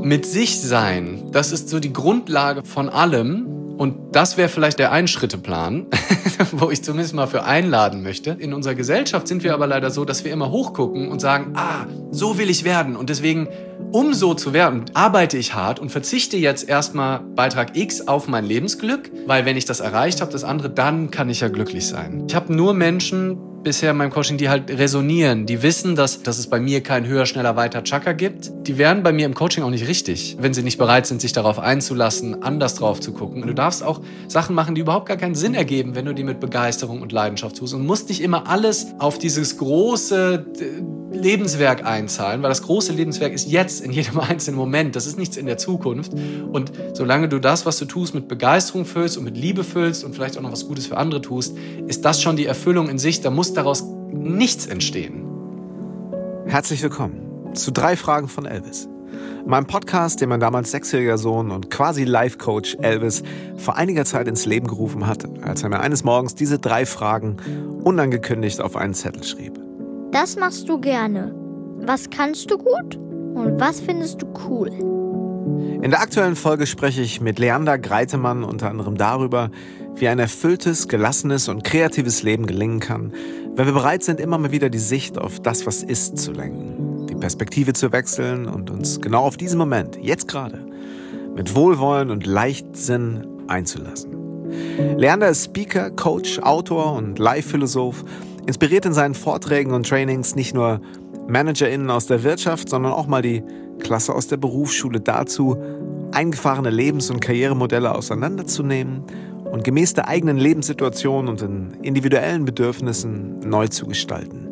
Mit sich sein, das ist so die Grundlage von allem. Und das wäre vielleicht der Ein-Schritte-Plan, wo ich zumindest mal für einladen möchte. In unserer Gesellschaft sind wir aber leider so, dass wir immer hochgucken und sagen, so will ich werden. Und deswegen, um so zu werden, arbeite ich hart und verzichte jetzt erstmal Beitrag X auf mein Lebensglück. Weil wenn ich das erreicht habe, das andere, dann kann ich ja glücklich sein. Ich habe nur Menschen bisher in meinem Coaching, die halt resonieren, die wissen, dass es bei mir kein höher, schneller, weiter Chaka gibt. Die werden bei mir im Coaching auch nicht richtig, wenn sie nicht bereit sind, sich darauf einzulassen, anders drauf zu gucken. Und du darfst auch Sachen machen, die überhaupt gar keinen Sinn ergeben, wenn du die mit Begeisterung und Leidenschaft tust. Und musst nicht immer alles auf dieses große Lebenswerk einzahlen, weil das große Lebenswerk ist jetzt, in jedem einzelnen Moment. Das ist nichts in der Zukunft. Und solange du das, was du tust, mit Begeisterung füllst und mit Liebe füllst und vielleicht auch noch was Gutes für andere tust, ist das schon die Erfüllung in sich. Da muss daraus nichts entstehen. Herzlich willkommen zu 3 Fragen von Elvis. Meinem Podcast, den mein damals 6-jähriger Sohn und quasi Life-Coach Elvis vor einiger Zeit ins Leben gerufen hat, als er mir eines Morgens diese 3 Fragen unangekündigt auf einen Zettel schrieb. Das machst du gerne. Was kannst du gut und was findest du cool? In der aktuellen Folge spreche ich mit Leander Greitemann unter anderem darüber, wie ein erfülltes, gelassenes und kreatives Leben gelingen kann, wenn wir bereit sind, immer mal wieder die Sicht auf das, was ist, zu lenken, die Perspektive zu wechseln und uns genau auf diesen Moment, jetzt gerade, mit Wohlwollen und Leichtsinn einzulassen. Leander ist Speaker, Coach, Autor und Live-Philosoph, inspiriert in seinen Vorträgen und Trainings nicht nur ManagerInnen aus der Wirtschaft, sondern auch mal die Klasse aus der Berufsschule dazu, eingefahrene Lebens- und Karrieremodelle auseinanderzunehmen und gemäß der eigenen Lebenssituation und den individuellen Bedürfnissen neu zu gestalten.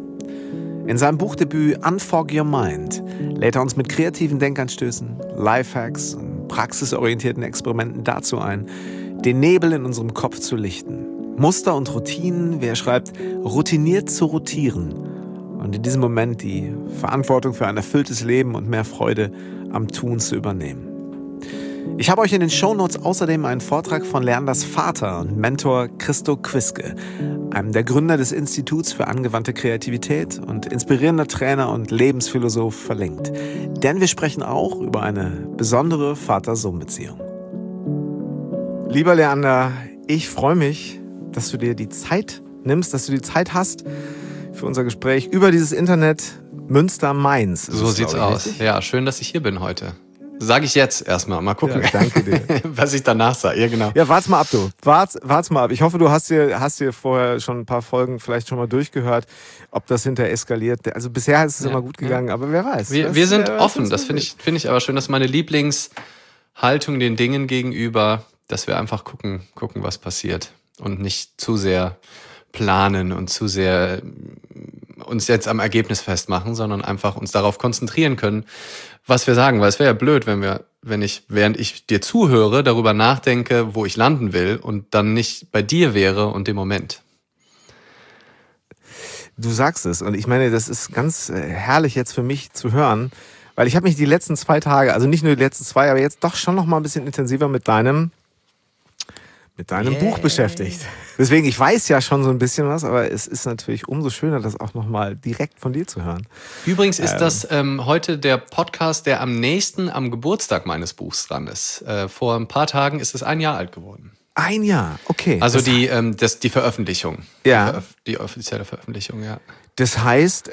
In seinem Buchdebüt Unfog Your Mind lädt er uns mit kreativen Denkanstößen, Lifehacks und praxisorientierten Experimenten dazu ein, den Nebel in unserem Kopf zu lichten, Muster und Routinen, wie er schreibt, routiniert zu rotieren und in diesem Moment die Verantwortung für ein erfülltes Leben und mehr Freude am Tun zu übernehmen. Ich habe euch in den Shownotes außerdem einen Vortrag von Leanders Vater und Mentor Christo Quiske, einem der Gründer des Instituts für angewandte Kreativität und inspirierender Trainer und Lebensphilosoph, verlinkt. Denn wir sprechen auch über eine besondere Vater-Sohn-Beziehung. Lieber Leander, ich freue mich, dass du dir die Zeit nimmst, dass du die Zeit hast für unser Gespräch über dieses Internet Münster-Mainz. So sieht's aus. Richtig? Ja, schön, dass ich hier bin heute. Sage ich jetzt erstmal. Mal gucken, ja, danke dir. was ich danach sage. Ja, genau. Ja, wart's mal ab, du. Wart's mal ab. Ich hoffe, du hast dir vorher schon ein paar Folgen vielleicht schon mal durchgehört, ob das hinterher eskaliert. Also bisher ist es immer gut gegangen, aber wer weiß. Wir sind offen. Das finde ich aber schön. Das ist meine Lieblingshaltung den Dingen gegenüber, dass wir einfach gucken, was passiert und nicht zu sehr planen und zu sehr uns jetzt am Ergebnis festmachen, sondern einfach uns darauf konzentrieren können, was wir sagen. Weil es wäre ja blöd, wenn ich, während ich dir zuhöre, darüber nachdenke, wo ich landen will und dann nicht bei dir wäre und dem Moment. Du sagst es und ich meine, das ist ganz herrlich jetzt für mich zu hören, weil ich habe mich die letzten 2 Tage, also nicht nur die letzten 2, aber jetzt doch schon noch mal ein bisschen intensiver mit deinem Buch beschäftigt. Deswegen, ich weiß ja schon so ein bisschen was, aber es ist natürlich umso schöner, das auch nochmal direkt von dir zu hören. Übrigens ist das heute der Podcast, der am nächsten am Geburtstag meines Buchs dran ist. Vor ein paar Tagen ist es 1 Jahr alt geworden. 1 Jahr, okay. Also die Veröffentlichung. Ja. Die offizielle Veröffentlichung, ja. Das heißt,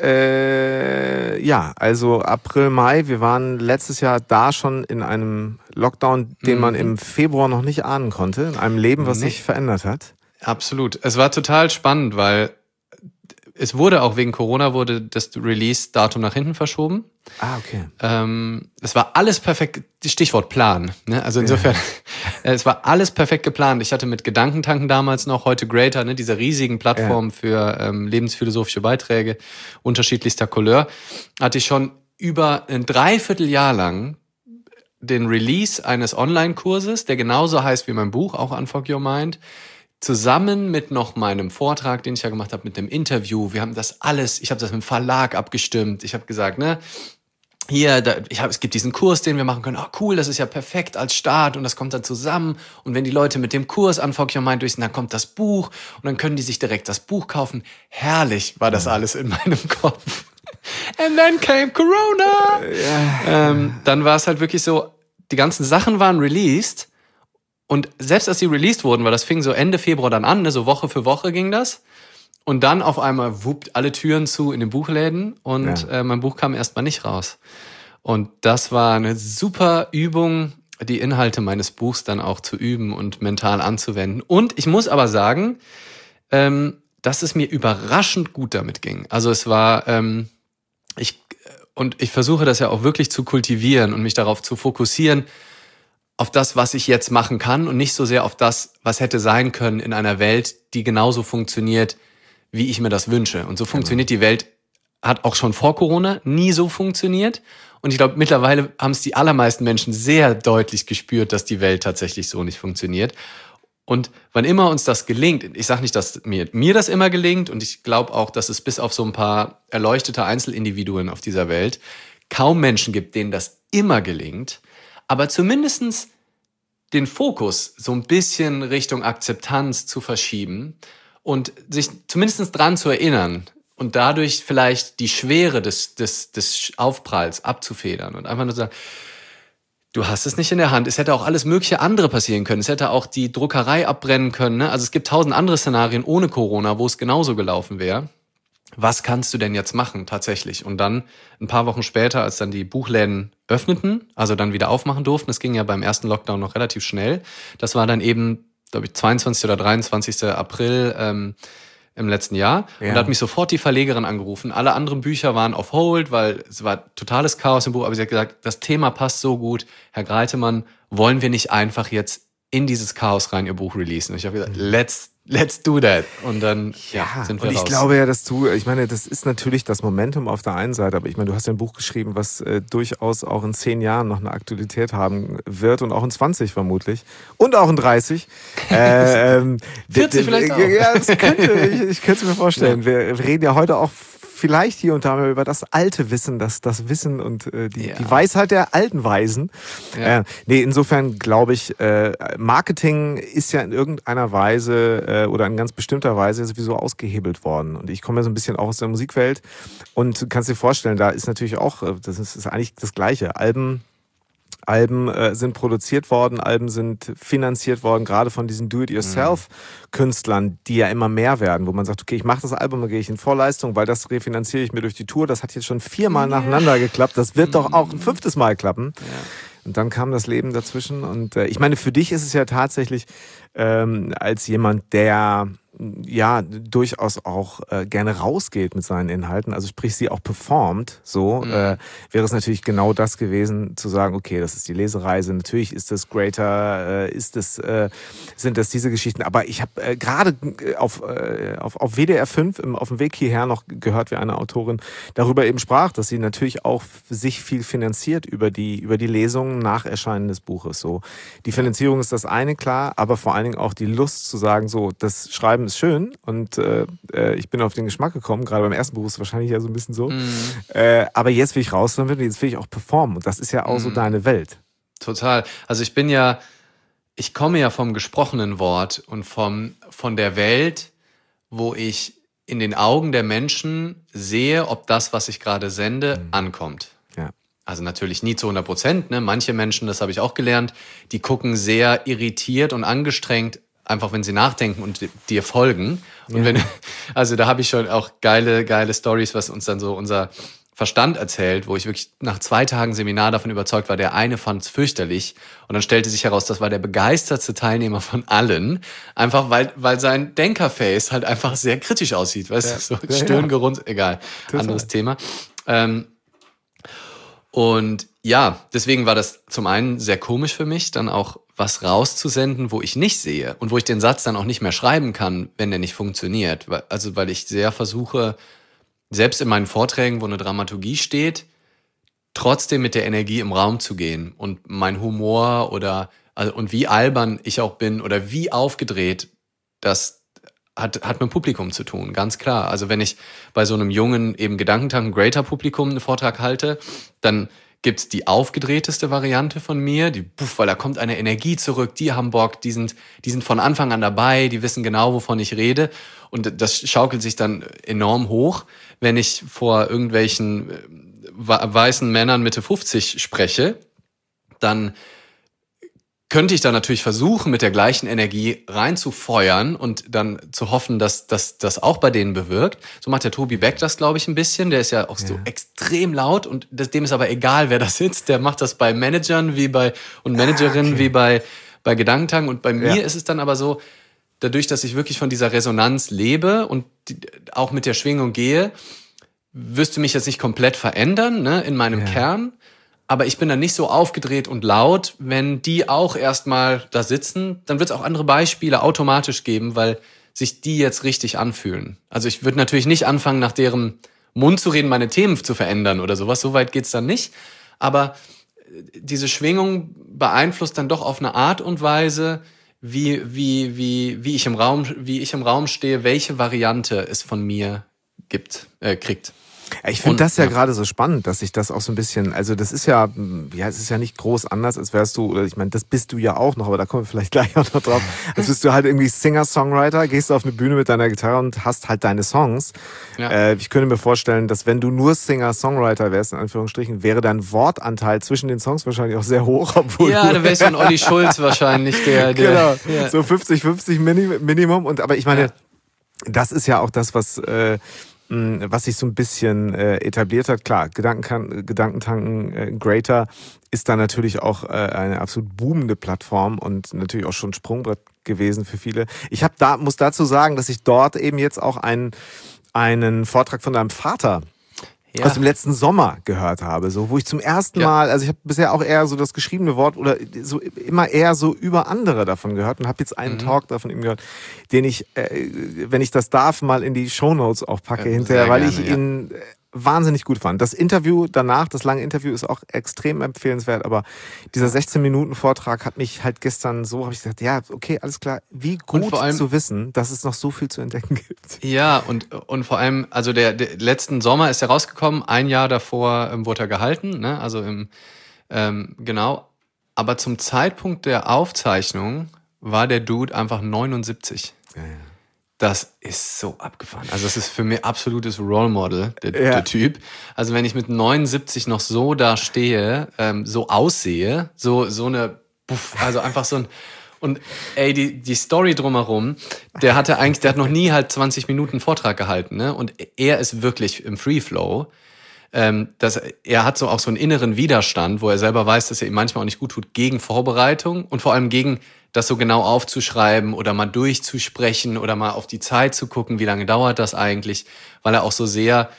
also April, Mai, wir waren letztes Jahr da schon in einem Lockdown, den man im Februar noch nicht ahnen konnte, in einem Leben, was sich verändert hat. Absolut. Es war total spannend, weil es wurde auch wegen Corona das Release-Datum nach hinten verschoben. Ah, okay. Es war alles perfekt, Stichwort Plan. Ne? Also insofern, es war alles perfekt geplant. Ich hatte mit Gedankentanken damals noch, heute Greater, ne, dieser riesigen Plattform für lebensphilosophische Beiträge unterschiedlichster Couleur, hatte ich schon über ein Dreivierteljahr lang den Release eines Online-Kurses, der genauso heißt wie mein Buch, auch Unfog Your Mind, zusammen mit noch meinem Vortrag, den ich ja gemacht habe, mit dem Interview. Wir haben das alles, ich habe das mit dem Verlag abgestimmt. Ich habe gesagt, es gibt diesen Kurs, den wir machen können. Oh cool, das ist ja perfekt als Start und das kommt dann zusammen. Und wenn die Leute mit dem Kurs Unfog Your Mind durch sind, dann kommt das Buch und dann können die sich direkt das Buch kaufen. Herrlich war das alles in meinem Kopf. And then came Corona. Dann war es halt wirklich so, die ganzen Sachen waren released und selbst als sie released wurden, weil das fing so Ende Februar dann an, ne, so Woche für Woche ging das. Und dann auf einmal wuppt alle Türen zu in den Buchläden und mein Buch kam erstmal nicht raus. Und das war eine super Übung, die Inhalte meines Buchs dann auch zu üben und mental anzuwenden. Und ich muss aber sagen, dass es mir überraschend gut damit ging. Also es war, ich versuche das ja auch wirklich zu kultivieren und mich darauf zu fokussieren, auf das, was ich jetzt machen kann und nicht so sehr auf das, was hätte sein können in einer Welt, die genauso funktioniert, wie ich mir das wünsche. Und so funktioniert die Welt, hat auch schon vor Corona nie so funktioniert. Und ich glaube, mittlerweile haben es die allermeisten Menschen sehr deutlich gespürt, dass die Welt tatsächlich so nicht funktioniert. Und wann immer uns das gelingt, ich sage nicht, dass mir das immer gelingt und ich glaube auch, dass es bis auf so ein paar erleuchtete Einzelindividuen auf dieser Welt kaum Menschen gibt, denen das immer gelingt, aber zumindestens den Fokus so ein bisschen Richtung Akzeptanz zu verschieben und sich zumindest dran zu erinnern und dadurch vielleicht die Schwere des Aufpralls abzufedern und einfach nur sagen, du hast es nicht in der Hand. Es hätte auch alles mögliche andere passieren können. Es hätte auch die Druckerei abbrennen können. Ne? Also es gibt 1000 andere Szenarien ohne Corona, wo es genauso gelaufen wäre. Was kannst du denn jetzt machen tatsächlich? Und dann ein paar Wochen später, als dann die Buchläden öffneten, also dann wieder aufmachen durften, das ging ja beim ersten Lockdown noch relativ schnell. Das war dann eben, glaube ich, 22. oder 23. April im letzten Jahr. Ja. Und da hat mich sofort die Verlegerin angerufen. Alle anderen Bücher waren auf Hold, weil es war totales Chaos im Buch. Aber sie hat gesagt, das Thema passt so gut. Herr Greitemann, wollen wir nicht einfach jetzt in dieses Chaos rein Ihr Buch releasen? Und ich habe gesagt, let's do that. Und dann sind wir raus. Und ich glaube ja, dass ich meine, das ist natürlich das Momentum auf der einen Seite, aber ich meine, du hast ja ein Buch geschrieben, was durchaus auch in 10 Jahren noch eine Aktualität haben wird und auch in 20 vermutlich und auch in 30. 40 vielleicht auch. Ja, das ich könnte es mir vorstellen. Ja. Wir reden ja heute auch vielleicht hier und da über das alte Wissen, das Wissen und die Weisheit der alten Weisen. Ja. Insofern glaube ich, Marketing ist ja in irgendeiner Weise oder in ganz bestimmter Weise sowieso ausgehebelt worden. Und ich komme ja so ein bisschen auch aus der Musikwelt und du kannst dir vorstellen, da ist natürlich auch, das ist eigentlich das Gleiche. Alben sind produziert worden, Alben sind finanziert worden, gerade von diesen Do-it-yourself-Künstlern, die ja immer mehr werden, wo man sagt, okay, ich mache das Album, dann gehe ich in Vorleistung, weil das refinanziere ich mir durch die Tour. Das hat jetzt schon 4-mal nacheinander geklappt, das wird doch auch ein 5. Mal klappen. Ja. Und dann kam das Leben dazwischen und ich meine, für dich ist es ja tatsächlich als jemand, der ja durchaus auch gerne rausgeht mit seinen Inhalten, also sprich sie auch performt, so wäre es natürlich genau das gewesen, zu sagen, okay, das ist die Lesereise, natürlich ist das Greater, sind das diese Geschichten, aber ich habe gerade auf WDR 5 auf dem Weg hierher noch gehört, wie eine Autorin darüber eben sprach, dass sie natürlich auch sich viel finanziert über die Lesungen nach Erscheinen des Buches. So, die Finanzierung ist das eine, klar, aber vor allen Dingen auch die Lust zu sagen, so, das Schreiben ist schön und ich bin auf den Geschmack gekommen, gerade beim ersten Buch ist es wahrscheinlich ja so ein bisschen so, aber jetzt will ich raus, jetzt will ich auch performen und das ist ja auch so deine Welt. Total. Also ich komme ja vom gesprochenen Wort und von der Welt, wo ich in den Augen der Menschen sehe, ob das, was ich gerade sende, ankommt. Ja. Also natürlich nie zu 100%. Ne? Manche Menschen, das habe ich auch gelernt, die gucken sehr irritiert und angestrengt, einfach wenn sie nachdenken und dir folgen. Und also da habe ich schon auch geile Stories, was uns dann so unser Verstand erzählt, wo ich wirklich nach 2 Tagen Seminar davon überzeugt war, der eine fand es fürchterlich und dann stellte sich heraus, das war der begeistertste Teilnehmer von allen, einfach weil sein Denkerface halt einfach sehr kritisch aussieht, weißt du, so Stirngerunz, egal, total. Anderes Thema. Und ja, deswegen war das zum einen sehr komisch für mich, dann auch was rauszusenden, wo ich nicht sehe und wo ich den Satz dann auch nicht mehr schreiben kann, wenn der nicht funktioniert, weil ich sehr versuche, selbst in meinen Vorträgen, wo eine Dramaturgie steht, trotzdem mit der Energie im Raum zu gehen und mein Humor und wie albern ich auch bin oder wie aufgedreht, das hat mit dem Publikum zu tun, ganz klar. Also wenn ich bei so einem jungen eben Gedankentanken Greater Publikum einen Vortrag halte, dann gibt's die aufgedrehteste Variante von mir, weil da kommt eine Energie zurück, die haben Bock, die sind von Anfang an dabei, die wissen genau, wovon ich rede. Und das schaukelt sich dann enorm hoch, wenn ich vor irgendwelchen weißen Männern Mitte 50 spreche, dann könnte ich da natürlich versuchen, mit der gleichen Energie reinzufeuern und dann zu hoffen, dass das auch bei denen bewirkt. So macht der Tobi Beck das, glaube ich, ein bisschen. Der ist ja auch so extrem laut und dem ist aber egal, wer da sitzt. Der macht das bei Managern und Managerinnen wie bei Gedankentanken. Und bei mir ist es dann aber so, dadurch, dass ich wirklich von dieser Resonanz lebe und auch mit der Schwingung gehe, wirst du mich jetzt nicht komplett verändern, ne, in meinem Kern. Aber ich bin dann nicht so aufgedreht und laut, wenn die auch erstmal da sitzen, dann wird es auch andere Beispiele automatisch geben, weil sich die jetzt richtig anfühlen. Also ich würde natürlich nicht anfangen, nach deren Mund zu reden, meine Themen zu verändern oder sowas. So weit geht's dann nicht. Aber diese Schwingung beeinflusst dann doch auf eine Art und Weise, wie ich im Raum stehe, welche Variante es von mir kriegt. Ich finde das ja gerade so spannend, dass sich das auch so ein bisschen, also das ist ja, es ist ja nicht groß anders, als wärst du, oder ich meine, das bist du ja auch noch, aber da kommen wir vielleicht gleich auch noch drauf, als bist du halt irgendwie Singer-Songwriter, gehst auf eine Bühne mit deiner Gitarre und hast halt deine Songs. Ja. Ich könnte mir vorstellen, dass wenn du nur Singer-Songwriter wärst, in Anführungsstrichen, wäre dein Wortanteil zwischen den Songs wahrscheinlich auch sehr hoch, obwohl da wärst du ein Olli Schulz wahrscheinlich, der genau, so 50-50 Minimum, und aber ich meine, das ist ja auch das, was sich so ein bisschen etabliert hat. Klar, Gedankentanken Greater ist da natürlich auch eine absolut boomende Plattform und natürlich auch schon ein Sprungbrett gewesen für viele. Ich muss dazu sagen, dass ich dort eben jetzt auch einen Vortrag von deinem Vater aus dem letzten Sommer gehört habe, so, wo ich zum ersten Mal, also ich habe bisher auch eher so das geschriebene Wort oder so immer eher so über andere davon gehört und habe jetzt einen Talk davon ihm gehört, den ich, wenn ich das darf, mal in die Shownotes auch packe hinterher, weil ich ihn wahnsinnig gut fand. Das Interview danach, das lange Interview, ist auch extrem empfehlenswert, aber dieser 16-Minuten-Vortrag hat mich halt gestern so, habe ich gesagt, ja, okay, alles klar, wie gut vor allem zu wissen, dass es noch so viel zu entdecken gibt. Ja, und vor allem, also der letzten Sommer ist er rausgekommen, ein Jahr davor wurde er gehalten, ne? Also genau, aber zum Zeitpunkt der Aufzeichnung war der Dude einfach 79. Ja. Das ist so abgefahren. Also das ist für mich absolutes Role Model, der Typ. Also wenn ich mit 79 noch so da stehe, so aussehe, so eine, also einfach so ein, und die Story drumherum, der hat noch nie halt 20 Minuten Vortrag gehalten, ne? Und er ist wirklich im Free Flow. Er hat auch so einen inneren Widerstand, wo er selber weiß, dass er ihm manchmal auch nicht gut tut, gegen Vorbereitung und vor allem gegen das so genau aufzuschreiben oder mal durchzusprechen oder mal auf die Zeit zu gucken, wie lange dauert das eigentlich, weil er auch so sehr,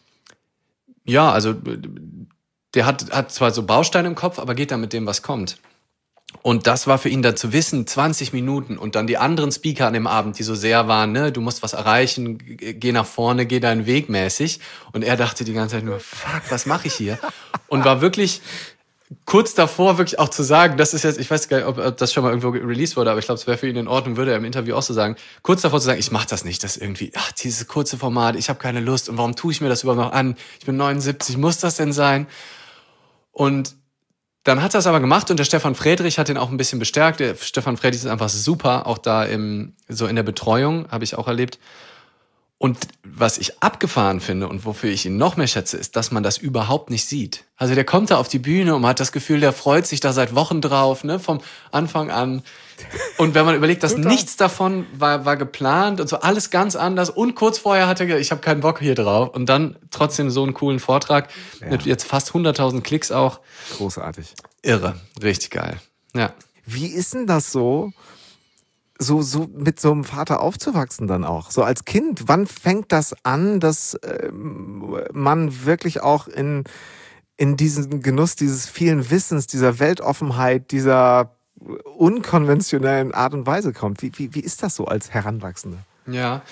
also der hat zwar so Bausteine im Kopf, aber geht dann mit dem, was kommt. Und das war für ihn dann zu wissen, 20 Minuten und dann die anderen Speaker an dem Abend, die so sehr waren, ne, du musst was erreichen, geh nach vorne, geh deinen Weg mäßig. Und er dachte die ganze Zeit nur, fuck, was mache ich hier? Und war wirklich kurz davor, wirklich auch zu sagen, das ist jetzt, ich weiß gar nicht, ob das schon mal irgendwo released wurde, aber ich glaube, es wäre für ihn in Ordnung, würde er im Interview auch so sagen, kurz davor zu sagen, ich mach das nicht, das irgendwie, dieses kurze Format, ich habe keine Lust und warum tue ich mir das überhaupt noch an? Ich bin 79, muss das denn sein? Und dann hat er es aber gemacht und der Stefan Friedrich hat ihn auch ein bisschen bestärkt. Der Stefan Friedrich ist einfach super, auch da so in der Betreuung, habe ich auch erlebt. Und was ich abgefahren finde und wofür ich ihn noch mehr schätze, ist, dass man das überhaupt nicht sieht. Also der kommt da auf die Bühne und man hat das Gefühl, der freut sich da seit Wochen drauf, ne, vom Anfang an. Und wenn man überlegt, dass nichts davon war geplant und so alles ganz anders und kurz vorher hat er gesagt, ich habe keinen Bock hier drauf und dann trotzdem so einen coolen Vortrag mit jetzt fast 100.000 Klicks auch. Großartig. Irre, richtig geil. Ja. Wie ist denn das so mit so einem Vater aufzuwachsen dann auch? So als Kind, wann fängt das an, dass man wirklich auch in diesen Genuss dieses vielen Wissens, dieser Weltoffenheit, dieser unkonventionellen Art und Weise kommt? Wie ist das so als Heranwachsender? Ja,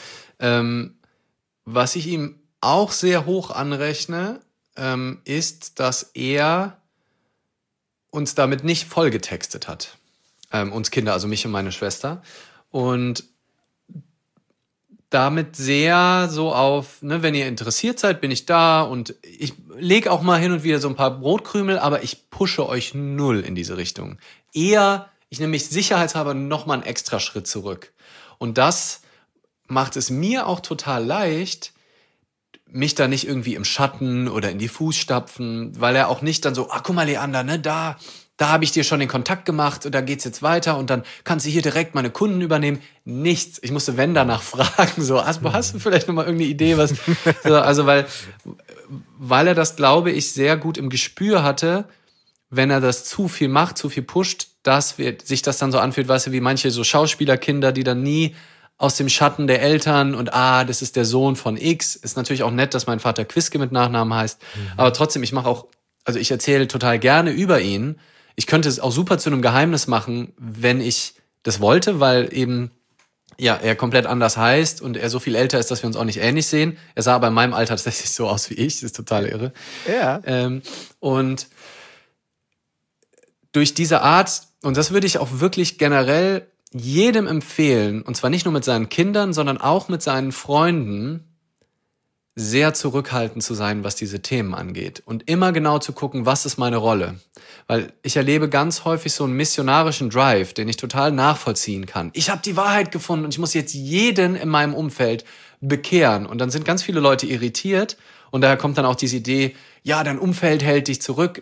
was ich ihm auch sehr hoch anrechne, ist, dass er uns damit nicht vollgetextet hat. Uns Kinder, also mich und meine Schwester. Und damit sehr so auf, ne, wenn ihr interessiert seid, bin ich da und ich lege auch mal hin und wieder so ein paar Brotkrümel, aber ich pushe euch null in diese Richtung. Eher, ich nehme mich sicherheitshalber nochmal einen extra Schritt zurück. Und das macht es mir auch total leicht, mich da nicht irgendwie im Schatten oder in die Fußstapfen, weil er auch nicht dann so, guck mal, Leander, ne, da habe ich dir schon den Kontakt gemacht und da geht's jetzt weiter und dann kannst du hier direkt meine Kunden übernehmen. Nichts. Ich musste wenn danach fragen, so, hast du vielleicht noch mal irgendeine Idee, was, so, also weil er das, glaube ich, sehr gut im Gespür hatte, wenn er das zu viel macht, zu viel pusht, dass sich das dann so anfühlt, weißt du, wie manche so Schauspielerkinder, die dann nie aus dem Schatten der Eltern und das ist der Sohn von X. Ist natürlich auch nett, dass mein Vater Quiske mit Nachnamen heißt. Aber trotzdem, ich erzähle total gerne über ihn. Ich könnte es auch super zu einem Geheimnis machen, wenn ich das wollte, weil eben er komplett anders heißt und er so viel älter ist, dass wir uns auch nicht ähnlich sehen. Er sah aber in meinem Alter tatsächlich so aus wie ich. Das ist total irre. Ja. Und durch diese Art, und das würde ich auch wirklich generell jedem empfehlen, und zwar nicht nur mit seinen Kindern, sondern auch mit seinen Freunden, sehr zurückhaltend zu sein, was diese Themen angeht. Und immer genau zu gucken, was ist meine Rolle. Weil ich erlebe ganz häufig so einen missionarischen Drive, den ich total nachvollziehen kann. Ich habe die Wahrheit gefunden und ich muss jetzt jeden in meinem Umfeld bekehren. Und dann sind ganz viele Leute irritiert und daher kommt dann auch diese Idee, ja, dein Umfeld hält dich zurück,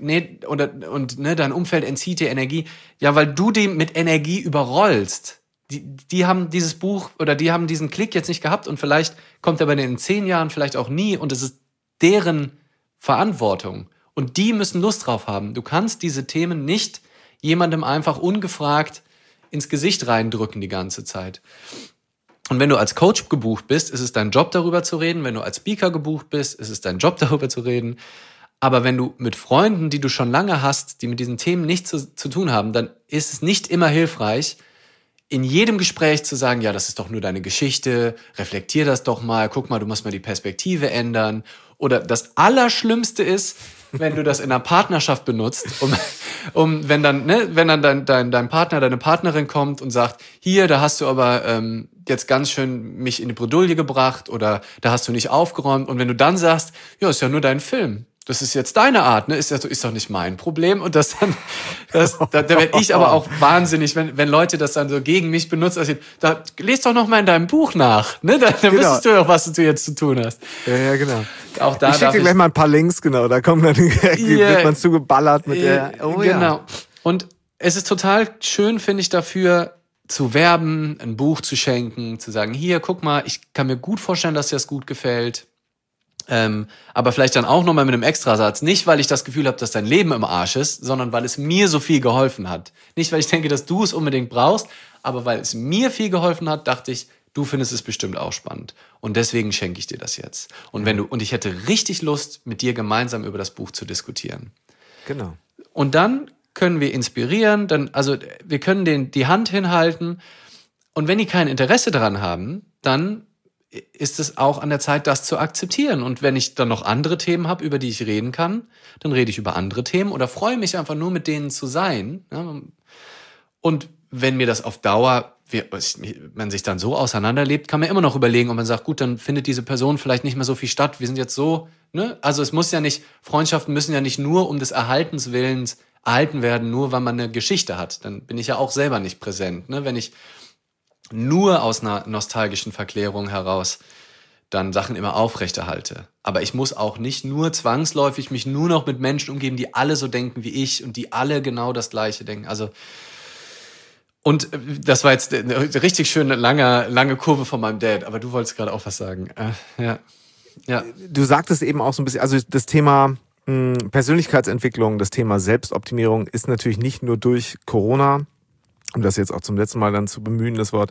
dein Umfeld entzieht dir Energie. Ja, weil du die mit Energie überrollst. Die haben dieses Buch oder die haben diesen Klick jetzt nicht gehabt und vielleicht kommt er bei denen in 10 Jahren, vielleicht auch nie und es ist deren Verantwortung. Und die müssen Lust drauf haben. Du kannst diese Themen nicht jemandem einfach ungefragt ins Gesicht reindrücken die ganze Zeit. Und wenn du als Coach gebucht bist, ist es dein Job, darüber zu reden. Wenn du als Speaker gebucht bist, ist es dein Job, darüber zu reden. Aber wenn du mit Freunden, die du schon lange hast, die mit diesen Themen nichts zu tun haben, dann ist es nicht immer hilfreich, in jedem Gespräch zu sagen, ja, das ist doch nur deine Geschichte, reflektier das doch mal, guck mal, du musst mal die Perspektive ändern. Oder das Allerschlimmste ist, wenn du das in einer Partnerschaft benutzt, wenn dann dein Partner, deine Partnerin kommt und sagt, hier, da hast du aber jetzt ganz schön mich in die Bredouille gebracht oder da hast du nicht aufgeräumt. Und wenn du dann sagst, ja, ist ja nur dein Film. Das ist jetzt deine Art, ne? Ist doch nicht mein Problem. Und da werde ich aber auch wahnsinnig, wenn Leute das dann so gegen mich benutzen. Also, da lest doch noch mal in deinem Buch nach, ne? Dann wüsstest du doch, was du jetzt zu tun hast. Ja, genau. Auch da ich schicke dir gleich mal ein paar Links, genau. Da kommt dann wird man zugeballert mit der. Oh, genau. Ja. Und es ist total schön, finde ich, dafür zu werben, ein Buch zu schenken, zu sagen, hier, guck mal, ich kann mir gut vorstellen, dass dir das gut gefällt. Aber vielleicht dann auch nochmal mit einem Extrasatz. Nicht, weil ich das Gefühl habe, dass dein Leben im Arsch ist, sondern weil es mir so viel geholfen hat. Nicht, weil ich denke, dass du es unbedingt brauchst, aber weil es mir viel geholfen hat, dachte ich, du findest es bestimmt auch spannend. Und deswegen schenke ich dir das jetzt. Und ich hätte richtig Lust, mit dir gemeinsam über das Buch zu diskutieren. Genau. Und dann können wir inspirieren, wir können die Hand hinhalten. Und wenn die kein Interesse daran haben, dann ist es auch an der Zeit, das zu akzeptieren. Und wenn ich dann noch andere Themen habe, über die ich reden kann, dann rede ich über andere Themen oder freue mich einfach nur, mit denen zu sein. Und wenn mir das auf Dauer, man sich dann so auseinanderlebt, kann man immer noch überlegen, ob man sagt, gut, dann findet diese Person vielleicht nicht mehr so viel statt. Wir sind jetzt so, ne? Also Freundschaften müssen ja nicht nur um des Erhaltens Willens erhalten werden, nur weil man eine Geschichte hat. Dann bin ich ja auch selber nicht präsent, ne? Wenn ich nur aus einer nostalgischen Verklärung heraus dann Sachen immer aufrechterhalte. Aber ich muss auch nicht nur zwangsläufig mich nur noch mit Menschen umgeben, die alle so denken wie ich und die alle genau das Gleiche denken. Also, und das war jetzt eine richtig schöne, lange Kurve von meinem Dad, aber du wolltest gerade auch was sagen. Ja. Du sagtest eben auch so ein bisschen, also das Thema Persönlichkeitsentwicklung, das Thema Selbstoptimierung ist natürlich nicht nur durch Corona, um das jetzt auch zum letzten Mal dann zu bemühen, das Wort,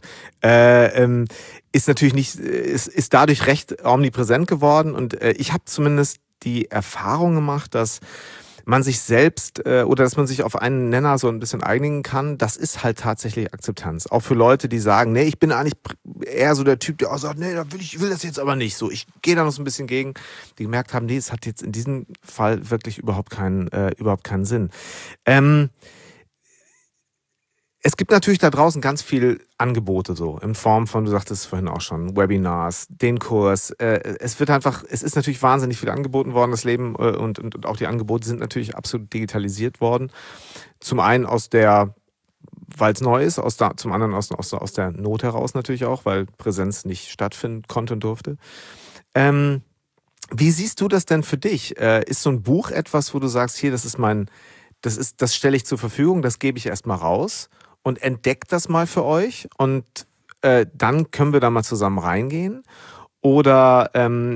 ist natürlich nicht, ist dadurch recht omnipräsent geworden. Und ich habe zumindest die Erfahrung gemacht, dass man sich selbst oder dass man sich auf einen Nenner so ein bisschen einigen kann. Das ist halt tatsächlich Akzeptanz. Auch für Leute, die sagen, nee, ich bin eigentlich eher so der Typ, der auch sagt, nee, ich will das jetzt aber nicht so. Ich gehe da noch so ein bisschen gegen. Die gemerkt haben, nee, es hat jetzt in diesem Fall wirklich überhaupt keinen Sinn. Es gibt natürlich da draußen ganz viel Angebote so, in Form von, du sagtest es vorhin auch schon, Webinars, den Kurs. Es ist natürlich wahnsinnig viel angeboten worden, das Leben und auch die Angebote sind natürlich absolut digitalisiert worden. Zum einen weil es neu ist, zum anderen aus der Not heraus natürlich auch, weil Präsenz nicht stattfinden konnte und durfte. Wie siehst du das denn für dich? Ist so ein Buch etwas, wo du sagst, hier, das stelle ich zur Verfügung, das gebe ich erstmal raus und entdeckt das mal für euch und dann können wir da mal zusammen reingehen? Oder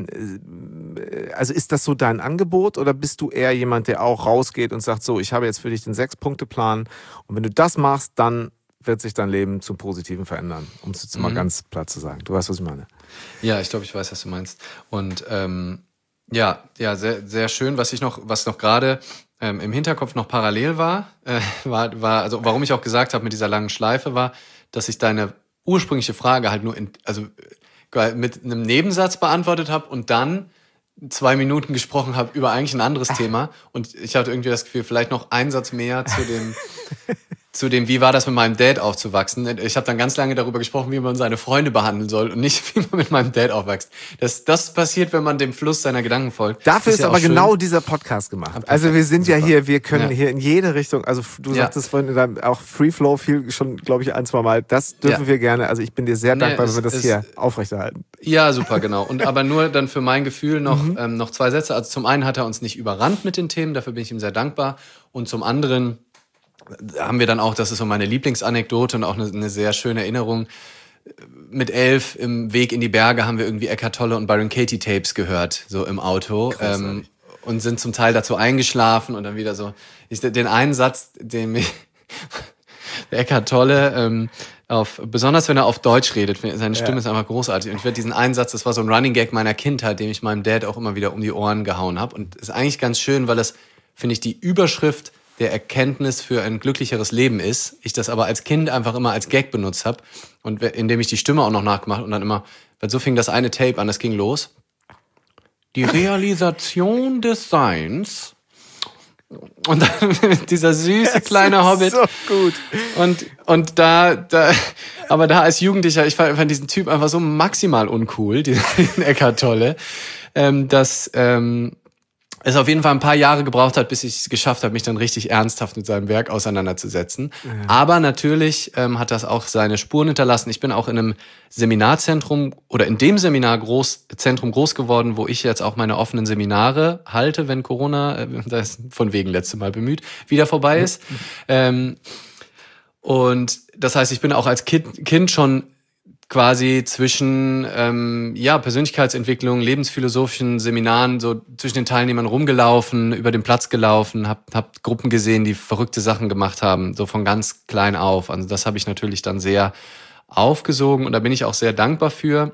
also ist das so dein Angebot oder bist du eher jemand, der auch rausgeht und sagt, so, ich habe jetzt für dich den 6-Punkte-Plan und wenn du das machst, dann wird sich dein Leben zum Positiven verändern, um es jetzt mal ganz platt zu sagen. Du weißt, was ich meine. Ja, ich glaube, ich weiß, was du meinst. Und ja, sehr, sehr schön. Was noch gerade im Hinterkopf noch parallel war, also warum ich auch gesagt habe mit dieser langen Schleife, war, dass ich deine ursprüngliche Frage halt nur mit einem Nebensatz beantwortet habe und dann 2 Minuten gesprochen habe über eigentlich ein anderes Thema. Und ich hatte irgendwie das Gefühl, vielleicht noch einen Satz mehr zu dem, wie war das mit meinem Dad aufzuwachsen. Ich habe dann ganz lange darüber gesprochen, wie man seine Freunde behandeln soll und nicht, wie man mit meinem Dad aufwächst. Das passiert, wenn man dem Fluss seiner Gedanken folgt. Dafür ist aber genau dieser Podcast gemacht. Also wir sind super. Wir können hier in jede Richtung, also du sagtest vorhin auch Free Flow viel schon, glaube ich, 1-2 Mal. Das dürfen wir gerne, also ich bin dir sehr dankbar, wenn wir das hier aufrechterhalten. Ja, super, genau. Und aber nur dann für mein Gefühl noch 2 Sätze. Also zum einen hat er uns nicht überrannt mit den Themen, dafür bin ich ihm sehr dankbar. Und zum anderen haben wir dann auch, das ist so meine Lieblingsanekdote und auch eine sehr schöne Erinnerung, mit 11 im Weg in die Berge haben wir irgendwie Eckhart Tolle und Byron Katie Tapes gehört, so im Auto, und sind zum Teil dazu eingeschlafen und dann wieder so, den einen Satz, den mir Eckhart Tolle, besonders wenn er auf Deutsch redet, seine Stimme ist einfach großartig und ich werde diesen einen Satz, das war so ein Running Gag meiner Kindheit, den ich meinem Dad auch immer wieder um die Ohren gehauen habe und ist eigentlich ganz schön, weil das, finde ich, die Überschrift der Erkenntnis für ein glücklicheres Leben ist. Ich das aber als Kind einfach immer als Gag benutzt habe und indem ich die Stimme auch noch nachgemacht und dann immer, weil so fing das eine Tape an, das ging los. Die Realisation des Seins. Und dann dieser süße kleine Hobbit. So gut. Und da als Jugendlicher, ich fand diesen Typ einfach so maximal uncool, diesen Eckhart Tolle, dass es auf jeden Fall ein paar Jahre gebraucht hat, bis ich es geschafft habe, mich dann richtig ernsthaft mit seinem Werk auseinanderzusetzen. Ja. Aber natürlich hat das auch seine Spuren hinterlassen. Ich bin auch in einem Seminarzentrum oder in dem Seminarzentrum groß geworden, wo ich jetzt auch meine offenen Seminare halte, wenn Corona, das ist von wegen letzte Mal bemüht, wieder vorbei ist. Und das heißt, ich bin auch als Kind schon quasi zwischen Persönlichkeitsentwicklung, lebensphilosophischen Seminaren, so zwischen den Teilnehmern rumgelaufen, über den Platz gelaufen, hab Gruppen gesehen, die verrückte Sachen gemacht haben, so von ganz klein auf. Also das habe ich natürlich dann sehr aufgesogen und da bin ich auch sehr dankbar für.